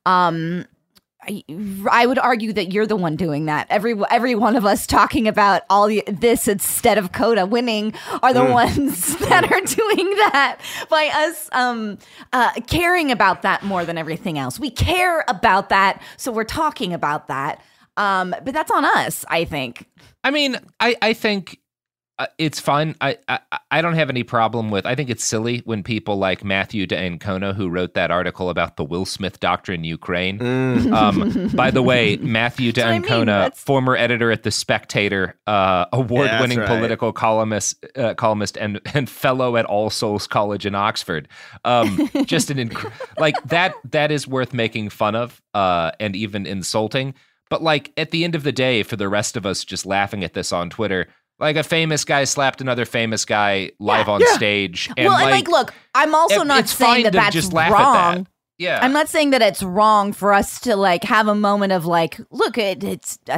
Um. I, I would argue that you're the one doing that. Every every one of us talking about all the, this instead of Coda winning are the Mm. ones that are doing that by us um, uh, caring about that more than everything else. We care about that, so we're talking about that. Um, but that's on us, I think. I mean, I I think uh, it's fun. I, I I don't have any problem with. I think it's silly when people like Matthew D'Ancona, who wrote that article about the Will Smith doctrine in Ukraine. Mm. Um, by the way, Matthew That's what I mean. D'Ancona, That's- former editor at The Spectator, uh, award-winning Yeah, that's right. political columnist, uh, columnist, and and fellow at All Souls College in Oxford. Um, just an inc- like that. That is worth making fun of, uh, and even insulting. But like at the end of the day, for the rest of us just laughing at this on Twitter. Like a famous guy slapped another famous guy live on Yeah. stage. And well, like, and like, look, I'm also it- not it's saying fine that to that's just laugh at wrong. that. Yeah. I'm not saying that it's wrong for us to like have a moment of like, look, it, it's uh,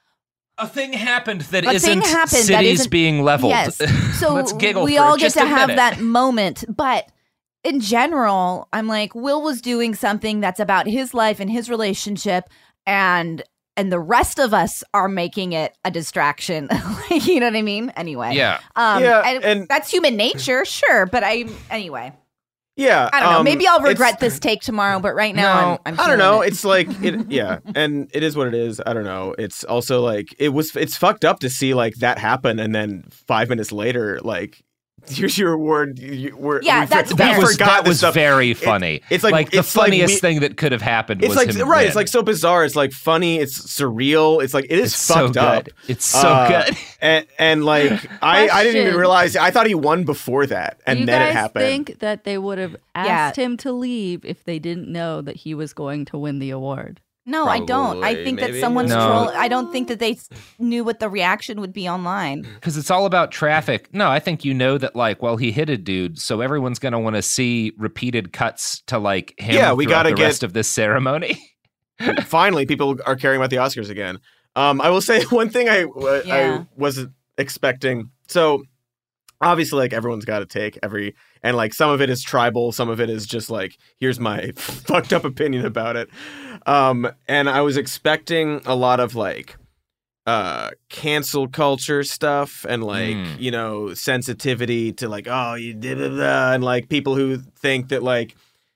a thing happened that A thing isn't happened that cities isn't- being leveled. Yes. So Let's giggle we for all get just to a have minute. that moment. But in general, I'm like, Will was doing something that's about his life and his relationship, and and the rest of us are making it a distraction. You know what I mean? Anyway. Yeah. Um, Yeah, and, and- that's human nature, sure. But I, anyway, Yeah, I don't know. um, Maybe I'll it's- regret this take tomorrow. But right now, No, I'm, I'm I don't feeling know. it. It's like it, yeah, and it is what it is. I don't know. It's also like it was. It's fucked up to see like that happen, and then five minutes later, like here's your award. You, we're, Yeah, we, that's we That fair. was, forgot that this was stuff. very funny. It- it's like- the it's like funniest we- thing that could have happened It's was like him right. win. It's like so bizarre. It's like funny. It's surreal. It's like it is It's so fucked up. good. It's so Uh, good. And, and like I, I didn't even Question. realize. I thought he won before that, and Do you then guys it happened. think that they would have Yeah. asked him to leave if they didn't know that he was going to win the award? No, I don't. I Probably, think that maybe. someone's No. troll. I don't think that they s- knew what the reaction would be online. Because it's all about traffic. No, I think you know that, like, well, he hit a dude, so everyone's going to want to see repeated cuts to, like, him Yeah, we throughout gotta the get- rest of this ceremony. finally people are caring about the Oscars again. Um, I will say one thing I uh, Yeah. I wasn't expecting. So obviously, like everyone's got to take every, and like some of it is tribal, some of it is just like here's my fucked up opinion about it. Um, and I was expecting a lot of like uh cancel culture stuff and like Mm. you know sensitivity to like oh you did blah, blah, and like people who think that like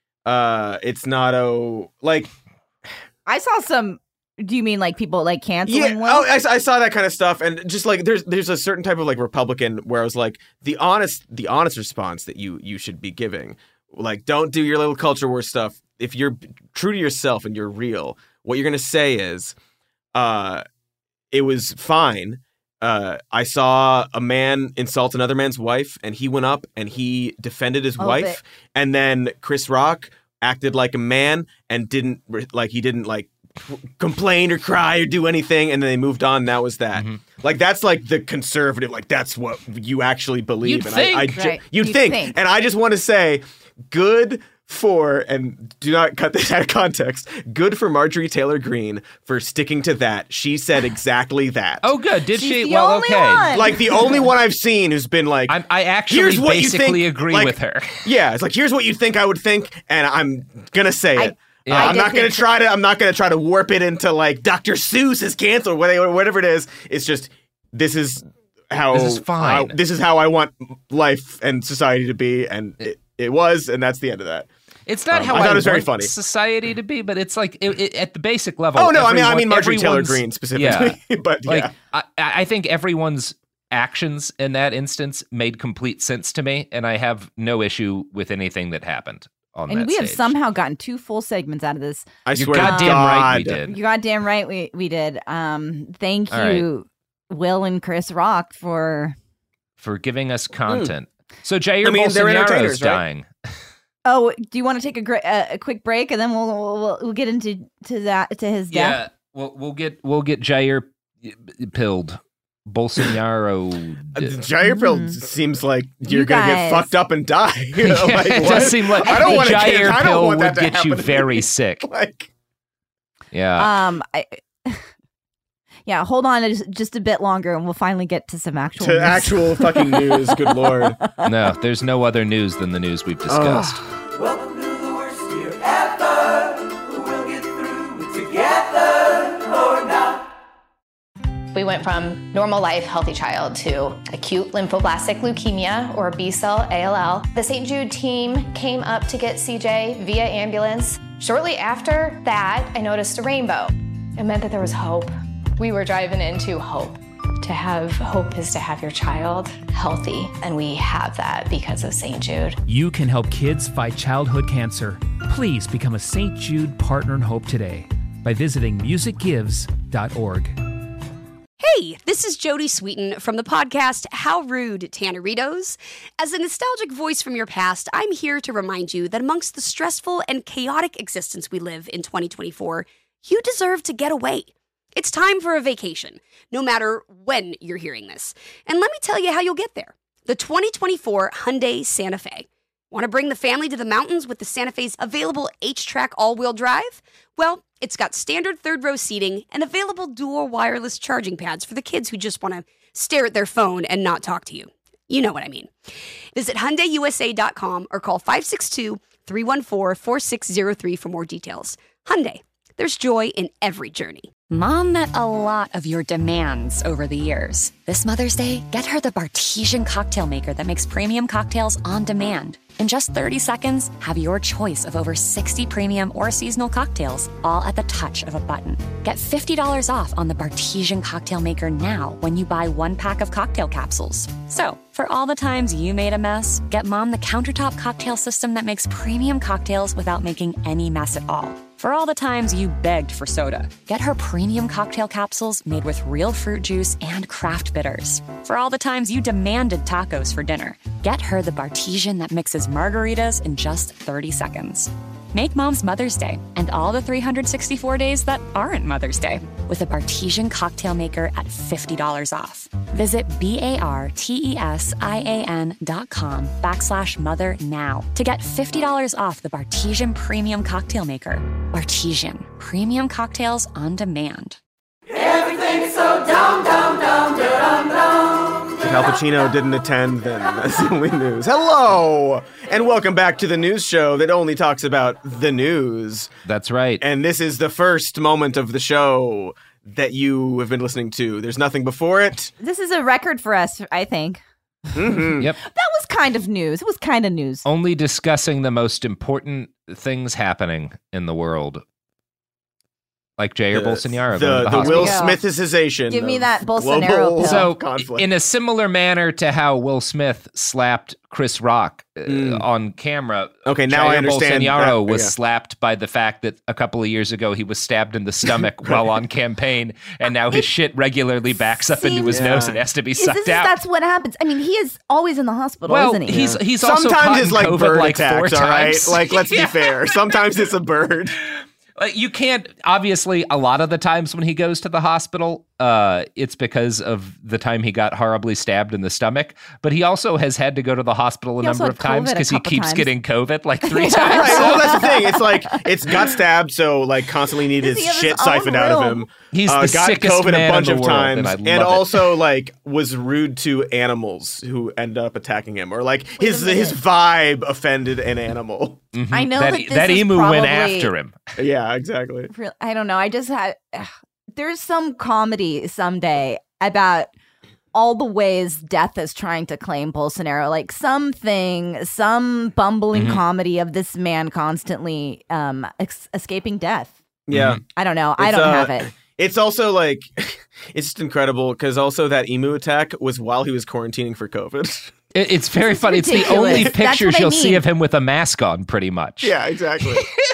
uh it's not oh like I saw some. Do you mean like people like canceling? yeah Will? oh I, I saw that kind of stuff and just like there's there's a certain type of like Republican where I was like the honest the honest response that you you should be giving, like don't do your little culture war stuff. If you're true to yourself and you're real, what you're gonna say is uh it was fine. Uh, I saw a man insult another man's wife, and he went up and he defended his Oh, wife. but- And then Chris Rock acted like a man and didn't like he didn't like complain or cry or do anything. And then they moved on. And that was that. Mm-hmm. Like that's like the conservative. Like that's what you actually believe. You'd and think. I, I ju- Right. you'd You'd think. think. And I just want to say, good. For, and do not cut this out of context, good for Marjorie Taylor Greene for sticking to that. She said exactly that. Oh, good. Did She's she? the Well, only okay. one. Like the only one I've seen who's been like, I'm, I actually Here's what you basically think, agree like- with her. yeah, it's like here's what you think I would think, and I'm gonna say I- it. Yeah. Uh, I I'm did not gonna think- try to. I'm not gonna try to warp it into like Doctor Seuss is canceled, whatever, whatever it is. It's just this is how This is fine. how- this is how I want life and society to be, and it, it was, and that's the end of that. It's not Um, how I I, thought it was very want funny. society to be, but it's like it, it, at the basic level. Oh no, I mean I everyone- mean Marjorie Taylor everyone's- Greene specifically, Yeah. but Like yeah. I, I think everyone's actions in that instance made complete sense to me, and I have no issue with anything that happened on and that we have stage. somehow gotten two full segments out of this. I You're swear to goddamn God. right we did. You goddamn right we we did. Um, thank All you, Will and Chris Rock, for. for giving us content. So Jair I mean, they're Bolsonaro's entertainers, right? dying. Oh, do you want to take a gra- uh, a quick break and then we'll we'll, we'll get into to that to his death? Yeah, we'll we'll get we'll get Jair pilled. Bolsonaro. Uh, Jair Pill seems like you're You gonna guys- get fucked up and die. You know, Yeah, like, it what? does seem like I don't the want to Jair get, I don't pill want would that to get you happen to me. very sick. Like, Yeah. Um, I. Yeah, hold on just- just a bit longer, and we'll finally get to some actual to news. actual fucking news. Good lord. No, there's no other news than the news we've discussed. Welcome to the worst year ever. We'll get through it together or not. We went from normal life, healthy child to acute lymphoblastic leukemia or B-cell A L L. The Saint Jude team came up to get C J via ambulance. Shortly after that, I noticed a rainbow. It meant that there was hope. We were driving into hope. To have hope is to have your child healthy, and we have that because of Saint Jude. You can help kids fight childhood cancer. Please become a Saint Jude Partner in Hope today by visiting music gives dot org. Hey, this is Jodie Sweetin from the podcast How Rude, Tanneritos. As a nostalgic voice from your past, I'm here to remind you that amongst the stressful and chaotic existence we live in twenty twenty-four, you deserve to get away. It's time for a vacation, no matter when you're hearing this. And let me tell you how you'll get there. The twenty twenty-four Hyundai Santa Fe. Want to bring the family to the mountains with the Santa Fe's available H-Track all-wheel drive? Well, it's got standard third-row seating and available dual wireless charging pads for the kids who just want to stare at their phone and not talk to you. You know what I mean. Visit Hyundai U S A dot com or call five six two, three one four, four six zero three for more details. Hyundai, there's joy in every journey. Mom met a lot of your demands over the years. This Mother's Day, get her the Bartesian cocktail maker that makes premium cocktails on demand. In just thirty seconds, have your choice of over sixty premium or seasonal cocktails, all at the touch of a button. Get fifty dollars off on the Bartesian cocktail maker now when you buy one pack of cocktail capsules. So, for all the times you made a mess, get Mom the countertop cocktail system that makes premium cocktails without making any mess at all. For all the times you begged for soda, get her premium cocktail capsules made with real fruit juice and craft bitters. For all the times you demanded tacos for dinner, get her the Bartesian that mixes margaritas in just thirty seconds. Make Mom's Mother's Day and all the three hundred sixty-four days that aren't Mother's Day with a Bartesian cocktail maker at fifty dollars off. Visit B-A-R-T-E-S-I-A-N dot com backslash mother now to get fifty dollars off the Bartesian Premium Cocktail Maker. Bartesian, premium cocktails on demand. Everything is so dumb, dumb, dumb, dumb, dumb. If Al Pacino didn't attend, then that's the only news. Hello! And welcome back to the news show that only talks about the news. That's right. And this is the first moment of the show that you have been listening to. There's nothing before it. This is a record for us, I think. Mm-hmm. Yep. That was kind of news. It was kind of news. Only discussing the most important things happening in the world. Like Jair The- Bolsonaro. The, going to the, the Will hospital. Smithization. Give me of that Bolsonaro global pill. So, conflict. in a similar manner to how Will Smith slapped Chris Rock uh, Mm. on camera, Okay, now Jair I understand Bolsonaro that, was yeah. slapped by the fact that a couple of years ago he was stabbed in the stomach while on campaign, and now his shit regularly backs up into his seems- nose and has to be Is sucked this, out. That's what happens. I mean, he is always in the hospital, well, isn't he? he's he's also Sometimes caught it's in like COVID bird like four attacks, all right? times. Like, let's Yeah. be fair. Sometimes it's a bird. Like, you can't, obviously, a lot of the times when he goes to the hospital, uh, it's because of the time he got horribly stabbed in the stomach. But he also has had to go to the hospital a He also number of had times COVID a because he couple keeps times. getting COVID like three Right, times. well, that's the thing. It's like, it's got stabbed, so, like, constantly need Does his he have his shit own siphoned out of room? him. He's uh, the got sickest COVID man a bunch in of the world, times, and I and, love it. also, like, was rude to animals who end up attacking him. Or, like, his a his minute. vibe offended an animal. Mhm. I know that, that this that is emu probably- went after him. Yeah, exactly. Real- I don't know. I just had. ugh, there's some comedy someday about all the ways death is trying to claim Bolsonaro. Like something, some bumbling Mhm. comedy of this man constantly um, ex- escaping death. Yeah. I don't know. I It's, don't uh, have it. It's also, like, it's just incredible because also that emu attack was while he was quarantining for COVID. It, it's very This is funny. It's the ridiculous. only That's pictures what I you'll see mean. of him with a mask on, pretty much. Yeah, exactly.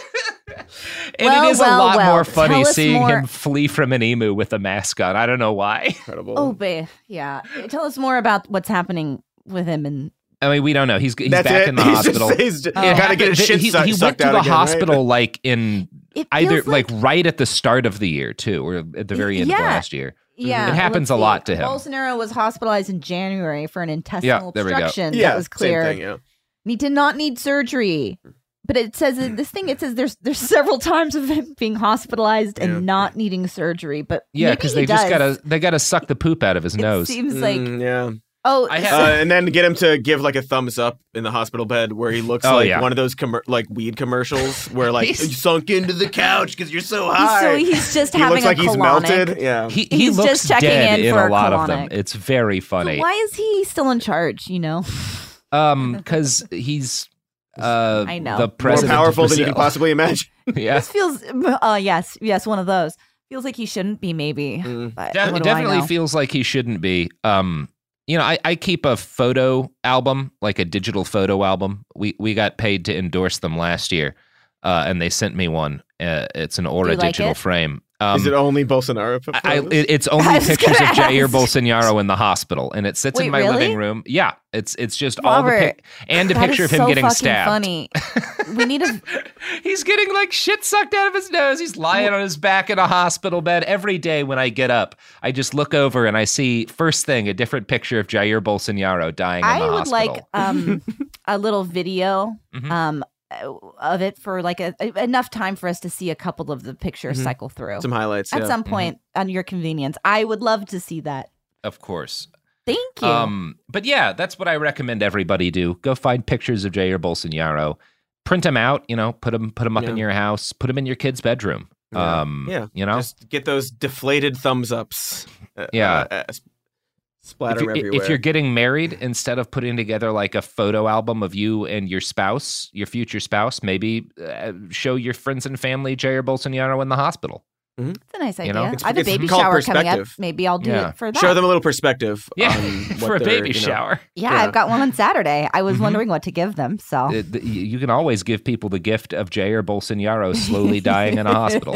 And Well, it is well, a lot well. more funny Tell us seeing more- him flee from an emu with a mask on. I don't know why. Incredible. Oh, babe. Yeah. Tell us more about what's happening with him and. I mean, we don't know. He's he's That's back it. in the He's just- hospital. he's just- Oh. you gotta get his shit he, suck- he sucked went to out the again, right? hospital like in It either feels like, right at the start of the year too, or at the very end of Yeah. last year. Yeah, It happens let's a lot see. to him. Bolsonaro was hospitalized in January for an intestinal there we go. obstruction. Yeah, that was same clear. thing, yeah. He did not need surgery. But it says in this thing, it says there's there's several times of him being hospitalized and Yeah. not needing surgery. But Yeah, maybe because he they just does. gotta they gotta suck the poop out of his It nose. seems like Mm, yeah. oh, I so- have- Uh, and then get him to give like a thumbs up in the hospital bed where he looks Oh, like yeah. one of those commer- like weed commercials where like He's- you sunk into the couch because you're so he's, high. so he's just he having looks like a he's colonic. melted. Yeah. He he He's looks just checking dead in in, for a a lot of them. colonic. It's very So funny. why is he still in charge? You know, Um, because he's uh I know. the More More president. of powerful than you can Brazil. possibly imagine. Yeah. this feels. Uh, yes, yes, one of those feels like he shouldn't be. Maybe, Mm. but De- what it do I definitely know? feels like he shouldn't be. Um, you know, I, I keep a photo album, like a digital photo album. We we got paid to endorse them last year, uh, and they sent me one. Uh, it's an Aura you like digital it? frame. Um, Is it only Bolsonaro? I, photos? it, it's I only was pictures of gonna Jair ask. Bolsonaro in the hospital, and it sits in Wait, my really? living room. Yeah, it's it's just all the Robert, pic- and a That picture is of him so getting fucking stabbed. Funny. We need a. He's getting like shit sucked out of his nose. He's lying on his back in a hospital bed. Every day when I get up, I just look over and I see first thing a different picture of Jair Bolsonaro dying in I the would hospital. like um a little video Mhm. um of it for like a, a- enough time for us to see a couple of the pictures Mhm. cycle through Some highlights. at yeah. some point on your convenience. I would love to see that. Of course. Thank you. Um, but yeah, that's what I recommend everybody do. Go find pictures of Jair Bolsonaro, print them out. You know, put them put them up in Yeah. your house, put them in your kid's bedroom. Yeah. Um, yeah. you know, Just get those deflated thumbs ups. Uh, Yeah. uh, uh, splatter if you're, everywhere. if you're getting married, instead of putting together like a photo album of you and your spouse, your future spouse, maybe uh, show your friends and family Jair Bolsonaro in the hospital. It's a nice idea. you know, It's- I have a it's baby called shower coming up. perspective. Maybe I'll do Yeah. it for that. Show them a little perspective. Yeah, on what for a they're, baby you know- shower. yeah, Yeah. I've got one on Saturday. I was Mhm. wondering what to give them. So Uh, th- you you can always give people the gift of Jair Bolsonaro slowly dying in a hospital.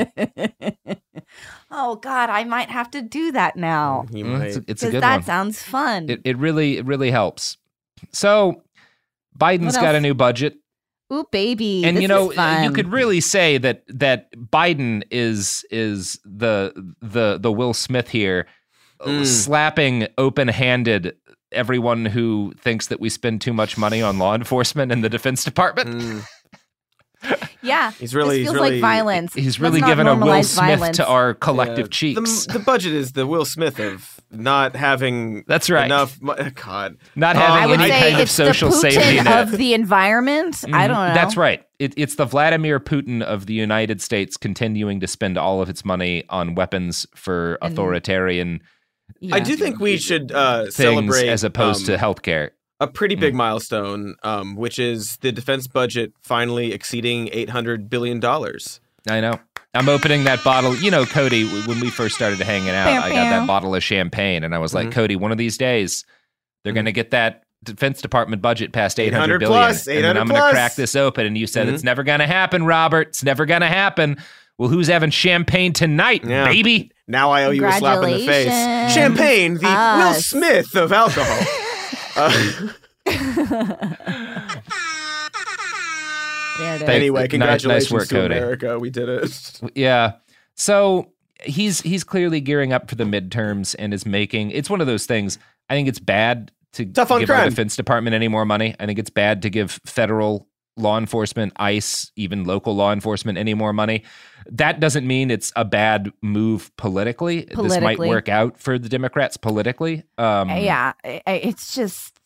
Oh God, I might have to do that now. He Mm, might. it's, a- it's a Because good that one. sounds fun. It, it really, it really helps. So Biden's What got a else? new budget. Ooh, baby. And this you know, is fun. you could really say that that Biden is is the the the Will Smith here, Mm. slapping open-handed everyone who thinks that we spend too much money on law enforcement and the Defense Department. Mm. Yeah, He's really- this feels he's really- like violence. He's Let's really not given a Will normalize Smith violence. to our collective Yeah, cheeks. The, the budget is the Will Smith of not having That's right. enough. Mo- God, Not Um, having I would any say kind of it's social the Putin safety net. of the environment. I don't know. That's right. It, it's the Vladimir Putin of the United States continuing to spend all of its money on weapons for authoritarian I do think we should uh, things celebrate as opposed um, to healthcare. a pretty big milestone, um, which is the defense budget finally exceeding eight hundred billion dollars. I know. I'm opening that bottle. You know, Cody, w- when we first started hanging out, Bam, I got that bam. bottle of champagne, and I was like, Mhm. Cody, one of these days, they're going to get that Defense Department budget past eight hundred 800 billion, plus, and then 800 I'm going to plus. crack this open. And you said Mhm. it's never going to happen, Robert. It's never going to happen. Well, who's having champagne tonight, Yeah. baby? Now I owe you a slap in the face. Congratulations. Champagne, the Will Us. Smith of alcohol. uh, There it is. Thank- anyway, Nice- congratulations nice work, to Cody. America. We did it. Yeah. So he's he's clearly gearing up for the midterms and is making. It's one of those things. I think it's bad to Tough on give our crime. Defense Department any more money. I think it's bad to give federal law enforcement, ICE, even local law enforcement any more money. That doesn't mean it's a bad move politically. This might Politically. work out for the Democrats politically. Um, Yeah, I- I- it's just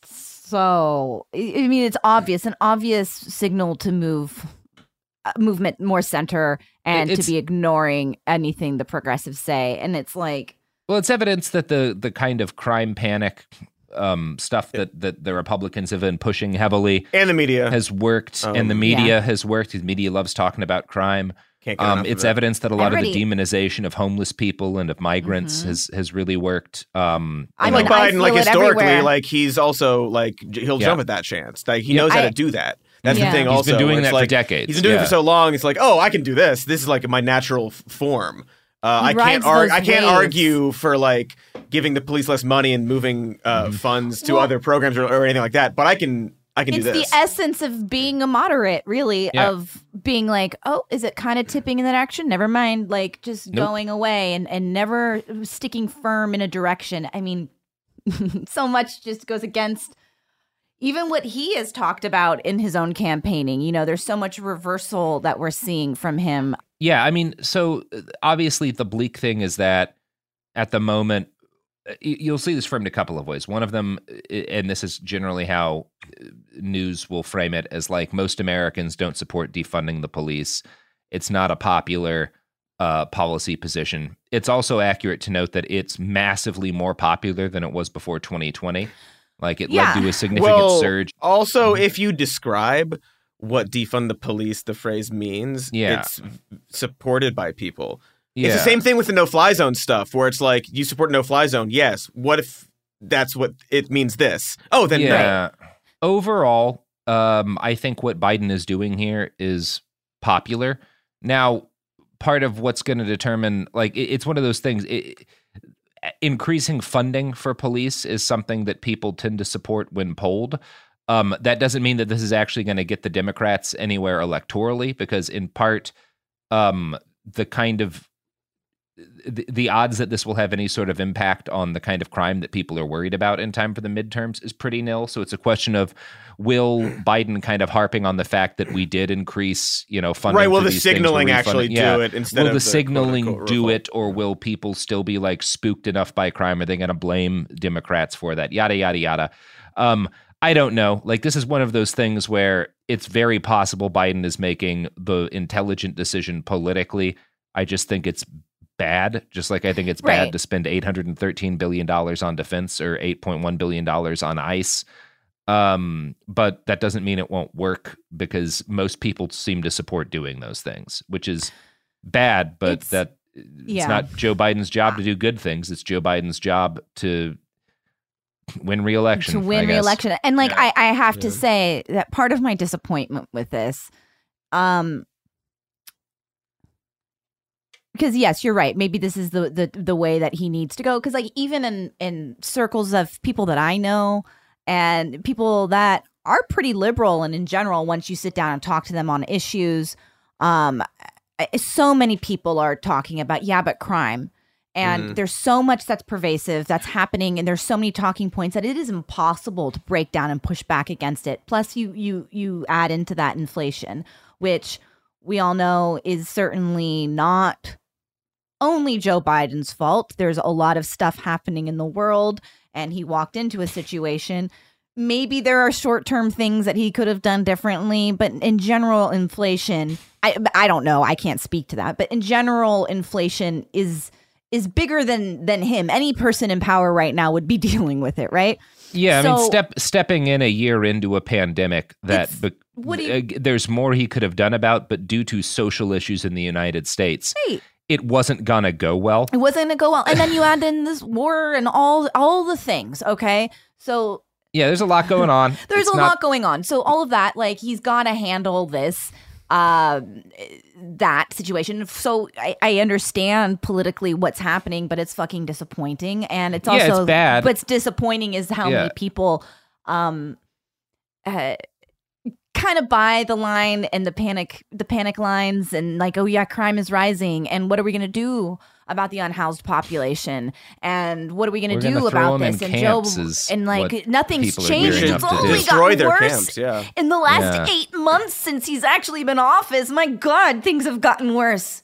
so. I I mean, it's obvious, an obvious signal to move uh, movement more center and It's- to be ignoring anything the progressives say. And it's like, Well, it's evidence that the the kind of crime panic um, stuff that, that the Republicans have been pushing heavily And the media. has worked, Um, and the media Yeah. has worked. The media loves talking about crime. Can't get Um, enough of it's it. evidence that a lot Everybody- of the demonization of homeless people and of migrants Mhm. has has really worked. Um, I you like mean, know, I Biden, like feel it historically, everywhere. like he's also like j- he'll Yeah. jump at that chance. Like he Yeah. knows how I- to do that. That's Yeah. the thing. He's Also, been doing It's that for like, decades, He's been doing yeah. it for so long. It's like, oh, I can do this. This is like my natural f- form. Uh, He I can't. rides Ar- those I can't waves. argue for like giving the police less money and moving uh, Mm-hmm. funds to Well- other programs or, or anything like that. But I can. I can it's do this. the essence of being a moderate, really, Yeah. of being like, oh, is it kind of tipping in that direction? Never mind, like just Nope. going away and, and never sticking firm in a direction. I mean, so much just goes against even what he has talked about in his own campaigning. You know, there's so much reversal that we're seeing from him. yeah, I mean, so uh, obviously the bleak thing is that at the moment, uh, y- you'll see this framed a couple of ways. One of them, uh, and this is generally how uh, news will frame it, as like most Americans don't support defunding the police. It's not a popular uh, policy position. It's also accurate to note that it's massively more popular than it was before twenty twenty. Like it Yeah. led to a significant well, surge. Also, Mm-hmm. if you describe what defund the police, the phrase means, Yeah. it's supported by people. Yeah. It's the same thing with the no-fly zone stuff, where it's like, you support no-fly zone. Yes. What if that's what it means this? Oh, then no. yeah. Overall, um, I think what Biden is doing here is popular. Now, part of what's going to determine, like, it, it's one of those things. It, increasing funding for police is something that people tend to support when polled. Um, that doesn't mean that this is actually going to get the Democrats anywhere electorally, because in part, um, the kind of the, the odds that this will have any sort of impact on the kind of crime that people are worried about in time for the midterms is pretty nil. So it's a question of, will Biden kind of harping on the fact that we did increase, you know, funding Right, will for the these things, signaling we're actually refunding- do yeah. it instead will of the the signaling quote-unquote do revolt? it, or will people still be like spooked enough by crime? Are they going to blame Democrats for that? Yada, yada, yada. Um, I don't know. Like, this is one of those things where it's very possible Biden is making the intelligent decision politically. I just think it's bad, just like I think it's bad Right. to spend eight hundred thirteen billion dollars on defense or eight point one billion dollars on ICE. Um, but that doesn't mean it won't work, because most people seem to support doing those things, which is bad, but It's- that yeah. it's not Joe Biden's job to do good things. It's Joe Biden's job to win re-election. to win I guess. re-election. And like Yeah. I, I have to Yeah. say that part of my disappointment with this, um, because yes, you're right. Maybe this is the the the way that he needs to go. Because like even in in circles of people that I know and people that are pretty liberal, and in general, once you sit down and talk to them on issues, um, I- so many people are talking about yeah, but crime. And Mhm. there's so much that's pervasive that's happening, and there's so many talking points that it is impossible to break down and push back against it. Plus, you you you add into that inflation, which we all know is certainly not only Joe Biden's fault. There's a lot of stuff happening in the world, and he walked into a situation. Maybe there are short-term things that he could have done differently, but in general, inflation, I I don't know, I can't speak to that, but in general, inflation is is bigger than than him. Any person in power right now would be dealing with it, right? Yeah, so, I mean, step stepping in a year into a pandemic that be, what do you, uh, there's more he could have done about, but due to social issues in the United States, right. it wasn't gonna go well. It wasn't gonna go well, and then you add in this war and all all the things. Okay, so. Yeah, there's a lot going on. There's it's a not- lot going on. So all of that, like, he's got to handle this, uh, that situation. So I, I understand politically what's happening, but it's fucking disappointing. And it's also, Yeah, it's bad. What's disappointing is how Yeah. many people, um, uh, kind of buy the line and the panic, the panic lines and like, oh yeah, crime is rising. And what are we going to do about the unhoused population? And what are we going to We're do gonna throw about them in this? And camps Joe, is and like what nothing's people are changed. gearing It's up to do. only Destroy gotten their worse camps, yeah. in the last Yeah. eight months since he's actually been in office. My God, things have gotten worse.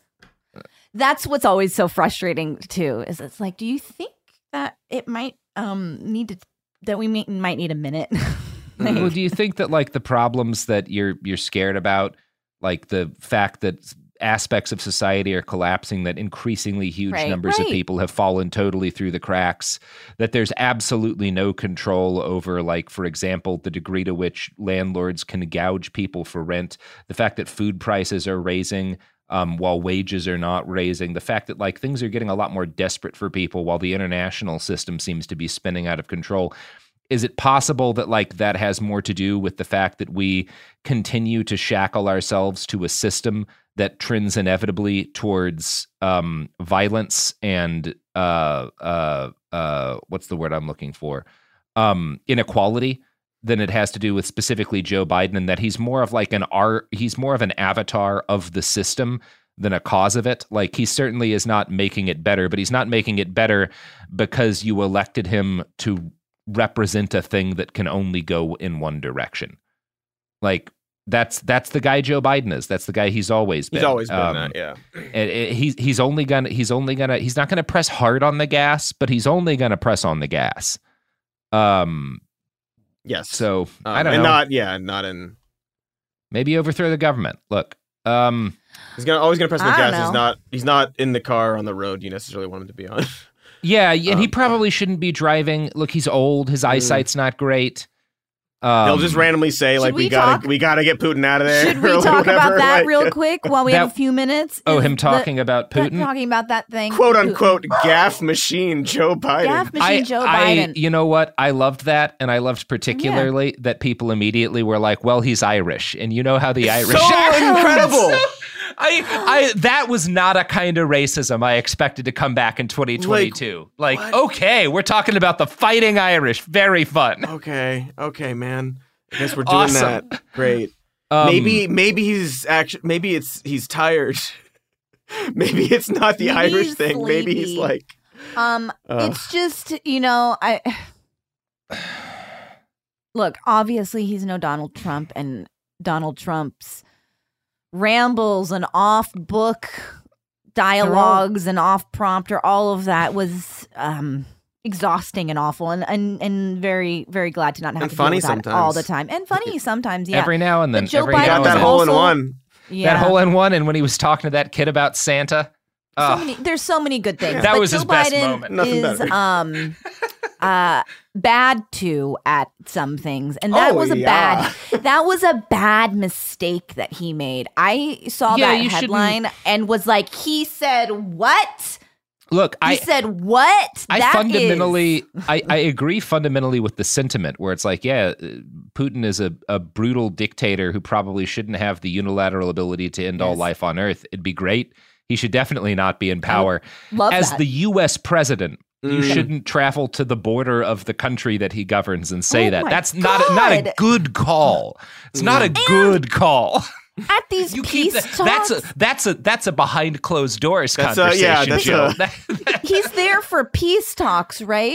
That's what's always so frustrating too. Is it's like, do you think that it might um need to that we may, might need a minute? Like, Well, do you think that like the problems that you're you're scared about, like the fact that aspects of society are collapsing, that increasingly huge Right, numbers of right. people have fallen totally through the cracks, that there's absolutely no control over, like, for example, the degree to which landlords can gouge people for rent, the fact that food prices are raising um, while wages are not raising, the fact that like things are getting a lot more desperate for people while the international system seems to be spinning out of control. Is it possible that like that has more to do with the fact that we continue to shackle ourselves to a system that trends inevitably towards um, violence and uh, uh, uh, what's the word I'm looking for? Um, inequality than it has to do with specifically Joe Biden, and that he's more of like an art, he's more of an avatar of the system than a cause of it. Like he certainly is not making it better, but he's not making it better because you elected him to represent a thing that can only go in one direction. Like that's that's the guy Joe Biden is. That's the guy he's always been. He's always been Um, that, yeah. and it- he's he's only gonna he's only gonna he's not gonna press hard on the gas, but he's only gonna press on the gas. Um. Yes. So Um, I don't and know. not yeah, not in. Maybe overthrow the government. Look. Um. He's gonna always gonna press on the I don't gas. He's know. not. He's not in the car on the road you necessarily want him to be on. Yeah, and Um, he probably shouldn't be driving. Look, he's old. His eyesight's not great. Um, They'll just randomly say like, we "We gotta, talk- we gotta get Putin out of there." should we or talk whatever, about that like, real quick while we have That- a few minutes? Oh, Is him the- talking about that- Putin. talking about that thing, "Quote Putin. unquote gaff machine Joe Biden." Gaff machine I, Joe I- Biden. you know what? I loved that, and I loved particularly that people immediately were like, "Well, he's Irish," and you know how the Irish. so incredible. I, I, that was not a kind of racism I expected to come back in twenty twenty-two. Like, what? okay, we're talking about the fighting Irish. Very fun. Okay, okay, man. I guess we're doing Awesome. that. Great. Um, maybe, maybe he's actually. Maybe it's he's tired. Maybe it's not the Maybe Irish he's thing. Maybe he's sleepy. like. Um, Ugh. it's just, you know, I look, obviously he's no Donald Trump, and Donald Trump's rambles and off-book dialogues and off-prompter, all of that was um exhausting and awful, and and, and very, very glad to not have And to funny deal with that sometimes. all the time. And funny sometimes, yeah. Every now and then. But Joe every Biden now Got and was that then. hole in also- one. Yeah. That hole in one, and when he was talking to that kid about Santa. So Ugh. many, there's so many good things. That but was Joe his best Biden moment. Nothing is better. um uh bad too at some things, and that Oh, was a yeah. bad that was a bad mistake that he made. I saw Yeah, that you headline and was like, he said what? Look, He I said what? I That fundamentally, is- I, I agree fundamentally with the sentiment where it's like, yeah, uh, Putin is a, a brutal dictator who probably shouldn't have the unilateral ability to end all Yes. life on Earth. It'd be great. He should definitely not be in power. love As that. the U S president, you Mm. shouldn't travel to the border of the country that he governs and say Oh that. my That's not a, not a God. good call. It's not a good call. at these You keep peace that. talks. That's a that's a that's a behind closed doors That's a- conversation, yeah, that's Joe. a- That- He's there for peace talks, right?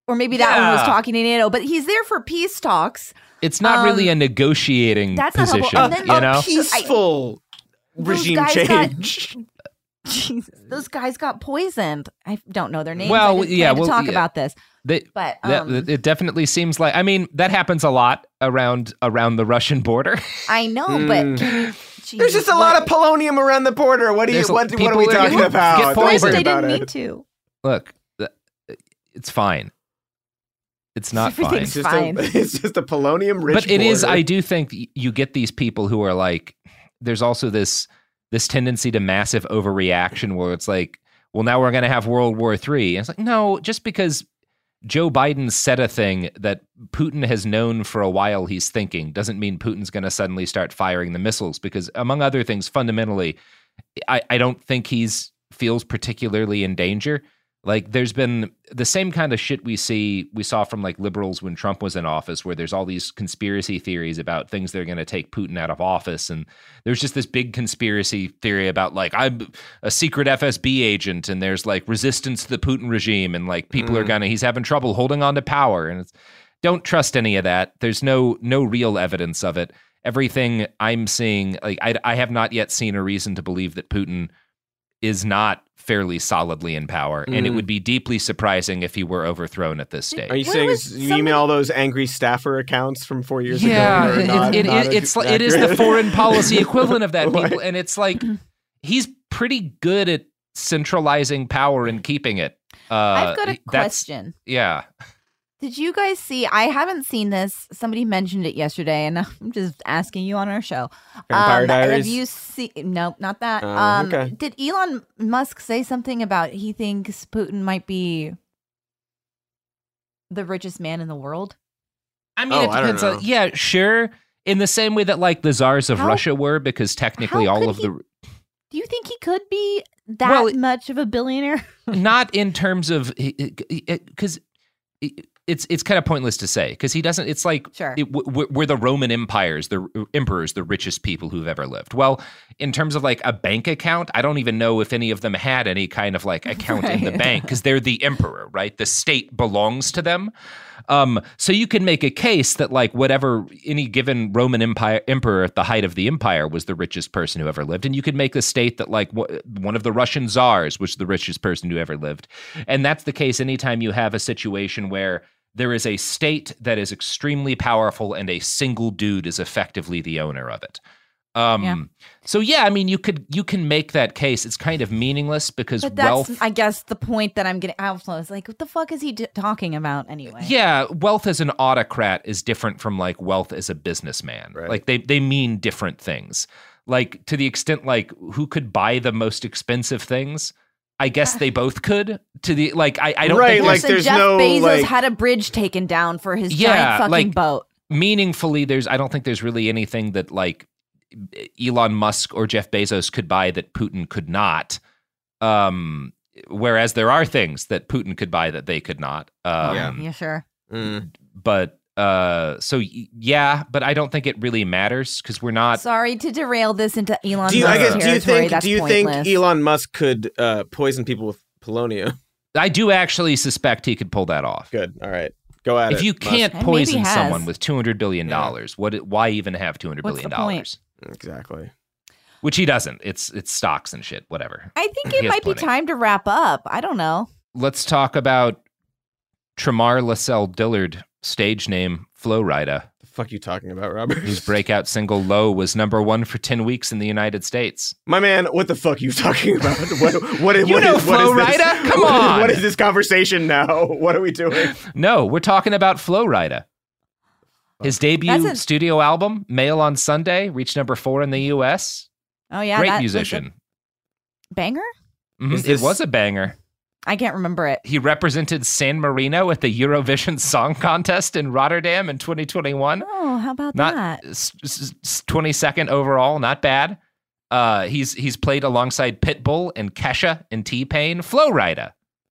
Or maybe that one was Yeah. talking to NATO, but he's there for peace talks. It's not Um, really a negotiating that's not position, helpful. And then you know? A peaceful Those regime guys got- change. Jesus, those guys got poisoned. I don't know their names. Well, I just yeah, had to well, talk yeah. about this. They, But that- um, it definitely seems like. I mean, that happens a lot around around the Russian border. I know, Mm. but can you, There's just a lot of polonium around the border. What do you? There's a- What, what people are we are talking gonna about? get Don't poisoned. worry They about didn't it. need to. Look, th- it's fine. It's not fine. Everything's It's just, fine. a, it's just a polonium rich. But it is. border. I do think y- you get these people who are like. There's also this this tendency to massive overreaction where it's like, well, now we're going to have World War Three. And it's like, no, just because Joe Biden said a thing that Putin has known for a while he's thinking doesn't mean Putin's going to suddenly start firing the missiles. Because among other things, fundamentally, I, I don't think he's feels particularly in danger. Like there's been the same kind of shit we see we saw from like liberals when Trump was in office, where there's all these conspiracy theories about things that are going to take Putin out of office. And there's just this big conspiracy theory about like I'm a secret F S B agent and there's like resistance to the Putin regime and like people are gonna he's having trouble holding on to power. And it's, don't trust any of that. There's no no real evidence of it. Everything I'm seeing, like I, I have not yet seen a reason to believe that Putin is not fairly solidly in power, and it Mm. would be deeply surprising if he were overthrown at this stage. Are you Where saying was you mean all those angry staffer accounts from four years ago? Yeah, are it, not- it, not it, it's accurate? it is the foreign policy equivalent of that, Right. people, and it's like he's pretty good at centralizing power and keeping it. Uh, I've got a that's- question. Yeah, Did you guys see? I haven't seen this. Somebody mentioned it yesterday, and I'm just asking you on our show. Vampire um, Diaries? Have you seen? Nope, not that. Oh, um, okay. Did Elon Musk say something about he thinks Putin might be the richest man in the world? I mean, Oh, it I don't depends know. on. Yeah, sure. In the same way that like the czars of How- Russia were, because technically how all could of he- the Do you think he could be that Well, it- much of a billionaire? not in terms of because it's it's kind of pointless to say because he doesn't. It's like Sure. it, w- we're the Roman empires, the emperors, the richest people who've ever lived. Well, in terms of like a bank account, I don't even know if any of them had any kind of like account in the Right. bank because they're the emperor, right? The state belongs to them. Um, so you can make a case that like whatever any given Roman empire emperor at the height of the empire was the richest person who ever lived, and you could make the state that like wh- one of the Russian czars was the richest person who ever lived, and that's the case anytime you have a situation where there is a state that is extremely powerful and a single dude is effectively the owner of it. Um, Yeah. So yeah, I mean, you could you can make that case. It's kind of meaningless because But that's, wealth. I guess, the point that I'm getting out of is like, what the fuck is he d- talking about anyway? Yeah, wealth as an autocrat is different from like wealth as a businessman. Right. Like they they mean different things. Like to the extent like who could buy the most expensive things? I guess they both could. To the like I, I don't Right, think like, Listen, there's Jeff no, Bezos like- had a bridge taken down for his Yeah, giant fucking like- boat. meaningfully there's I don't think there's really anything that like Elon Musk or Jeff Bezos could buy that Putin could not. Um whereas there are things that Putin could buy that they could not. Um Yeah. Yeah, sure. Mm. but uh so y- yeah, but I don't think it really matters because we're not Sorry to derail this into Elon Do you, I Musk guess, do you territory. think? That's Do you pointless. think Elon Musk could uh, poison people with polonium? I do actually suspect he could pull that off. Good. All right. Go at it. If you Musk. can't And maybe poison has. someone with two hundred billion dollars, what why even have two hundred What's billion the point? dollars? Exactly. Which he doesn't. It's it's stocks and shit, whatever. I think He it has might be plenty. time to wrap up. I don't know. Let's talk about Tremar Lascelle Dillard, stage name Flo Rida, The fuck you talking about, Robert? whose breakout single "Low" was number one for ten weeks in the United States. My man, what the fuck you talking about? What? What? You what know is, what Flo is this? Rida? Come What is- on. What is this conversation now? What are we doing? No, we're talking about Flo Rida. His debut That's a- studio album, Mail on Sunday, reached number four in the U S. Oh yeah, Great that was a musician. banger. Mhm, Is It this- was a banger. I can't remember it. He represented San Marino at the Eurovision Song Contest in Rotterdam in twenty twenty-one. Oh, how about Not that? s- s- s- twenty-second overall, not bad. Uh, he's he's played alongside Pitbull and Kesha and T-Pain, Flo Rida.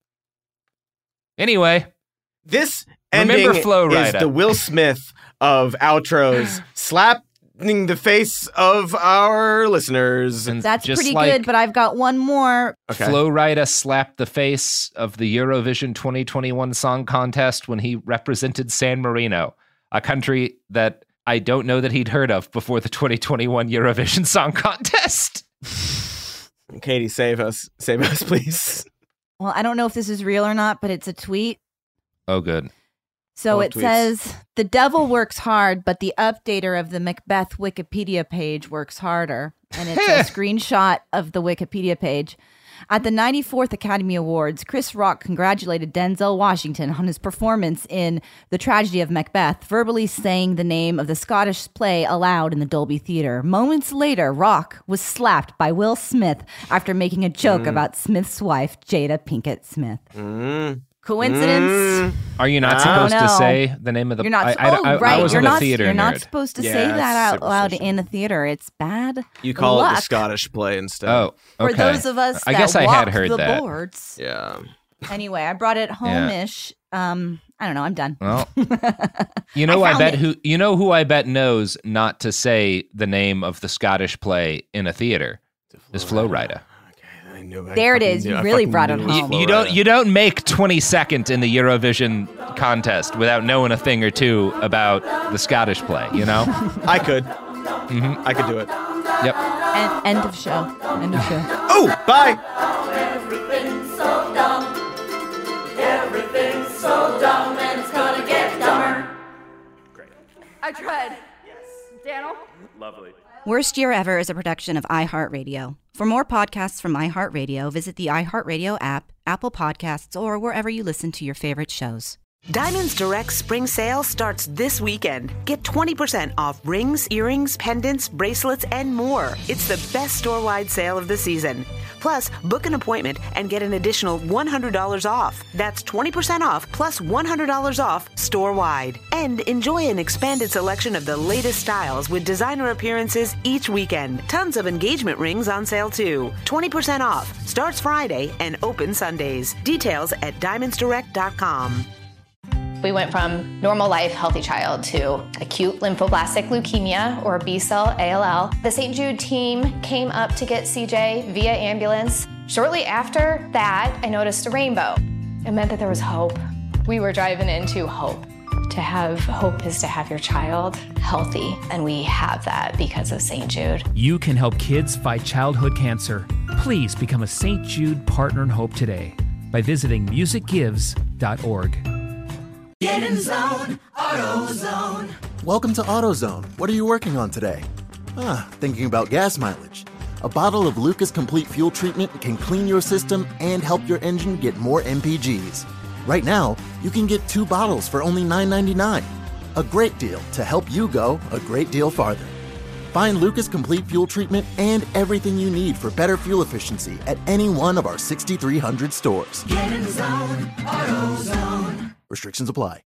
Anyway, This Remember ending Flo is Rida. the Will Smith of outros. Slap in the face of our listeners. And That's just pretty like good, but I've got one more. Okay. Flo Rida slapped the face of the Eurovision twenty twenty-one Song Contest when he represented San Marino, a country that I don't know that he'd heard of before the twenty twenty-one Eurovision Song Contest. Katie, save us. Save us, please. Well, I don't know if this is real or not, but it's a tweet. Oh, good. So I it love tweets. says, the devil works hard, but the updater of the Macbeth Wikipedia page works harder. And it's a screenshot of the Wikipedia page. At the ninety-fourth Academy Awards, Chris Rock congratulated Denzel Washington on his performance in The Tragedy of Macbeth, verbally saying the name of the Scottish play aloud in the Dolby Theatre. Moments later, Rock was slapped by Will Smith after making a joke Mm. about Smith's wife, Jada Pinkett Smith. Mm. Coincidence? Mm. Are you not I supposed don't to know. say the name of the? You're not. I, I, oh, I, right. I wasn't you're a not. theater You're not nerd. supposed to Yeah, say it's that out loud superstition. in a theater. It's bad. You call it luck. the Scottish play instead. Oh, okay. For those of us I that guess I walk had heard the that. boards. Yeah. Anyway, I brought it home-ish. Um, I don't know. I'm done. Well, you know, I I, found bet it. who you know who I bet knows not to say the name of the Scottish play in a theater is Flo Rida. I knew I There it fucking is. knew- You I really fucking brought it knew was home. Flo You don't Rida. you don't make twenty-second in the Eurovision contest without knowing a thing or two about the Scottish play. You know. I could. Mm-hmm. I could do it. Yep. And, end of show. End of show. Oh, bye. Everything's so dumb. Everything's so dumb, and it's gonna get dumber. I tried. Yes. Daniel? Lovely. Worst Year Ever is a production of iHeartRadio. For more podcasts from iHeartRadio, visit the iHeartRadio app, Apple Podcasts, or wherever you listen to your favorite shows. Diamonds Direct spring sale starts this weekend. Get twenty percent off rings, earrings, pendants, bracelets, and more. It's the best store-wide sale of the season. Plus, book an appointment and get an additional one hundred dollars off. That's twenty percent off plus one hundred dollars off store-wide. And enjoy an expanded selection of the latest styles with designer appearances each weekend. Tons of engagement rings on sale too. twenty percent off. Starts Friday and open Sundays. Details at diamonds direct dot com. We went from normal life, healthy child to acute lymphoblastic leukemia or B-cell A L L. The Saint Jude team came up to get C J via ambulance. Shortly after that, I noticed a rainbow. It meant that there was hope. We were driving into hope. To have hope is to have your child healthy, and we have that because of Saint Jude. You can help kids fight childhood cancer. Please become a Saint Jude Partner in Hope today by visiting music gives dot org. Get in zone, AutoZone. Welcome to AutoZone. What are you working on today? Ah, thinking about gas mileage. A bottle of Lucas Complete Fuel Treatment can clean your system and help your engine get more M P Gs. Right now, you can get two bottles for only nine ninety-nine. A great deal to help you go a great deal farther. Find Lucas Complete Fuel Treatment and everything you need for better fuel efficiency at any one of our sixty-three hundred stores. Get in zone, AutoZone. Restrictions apply.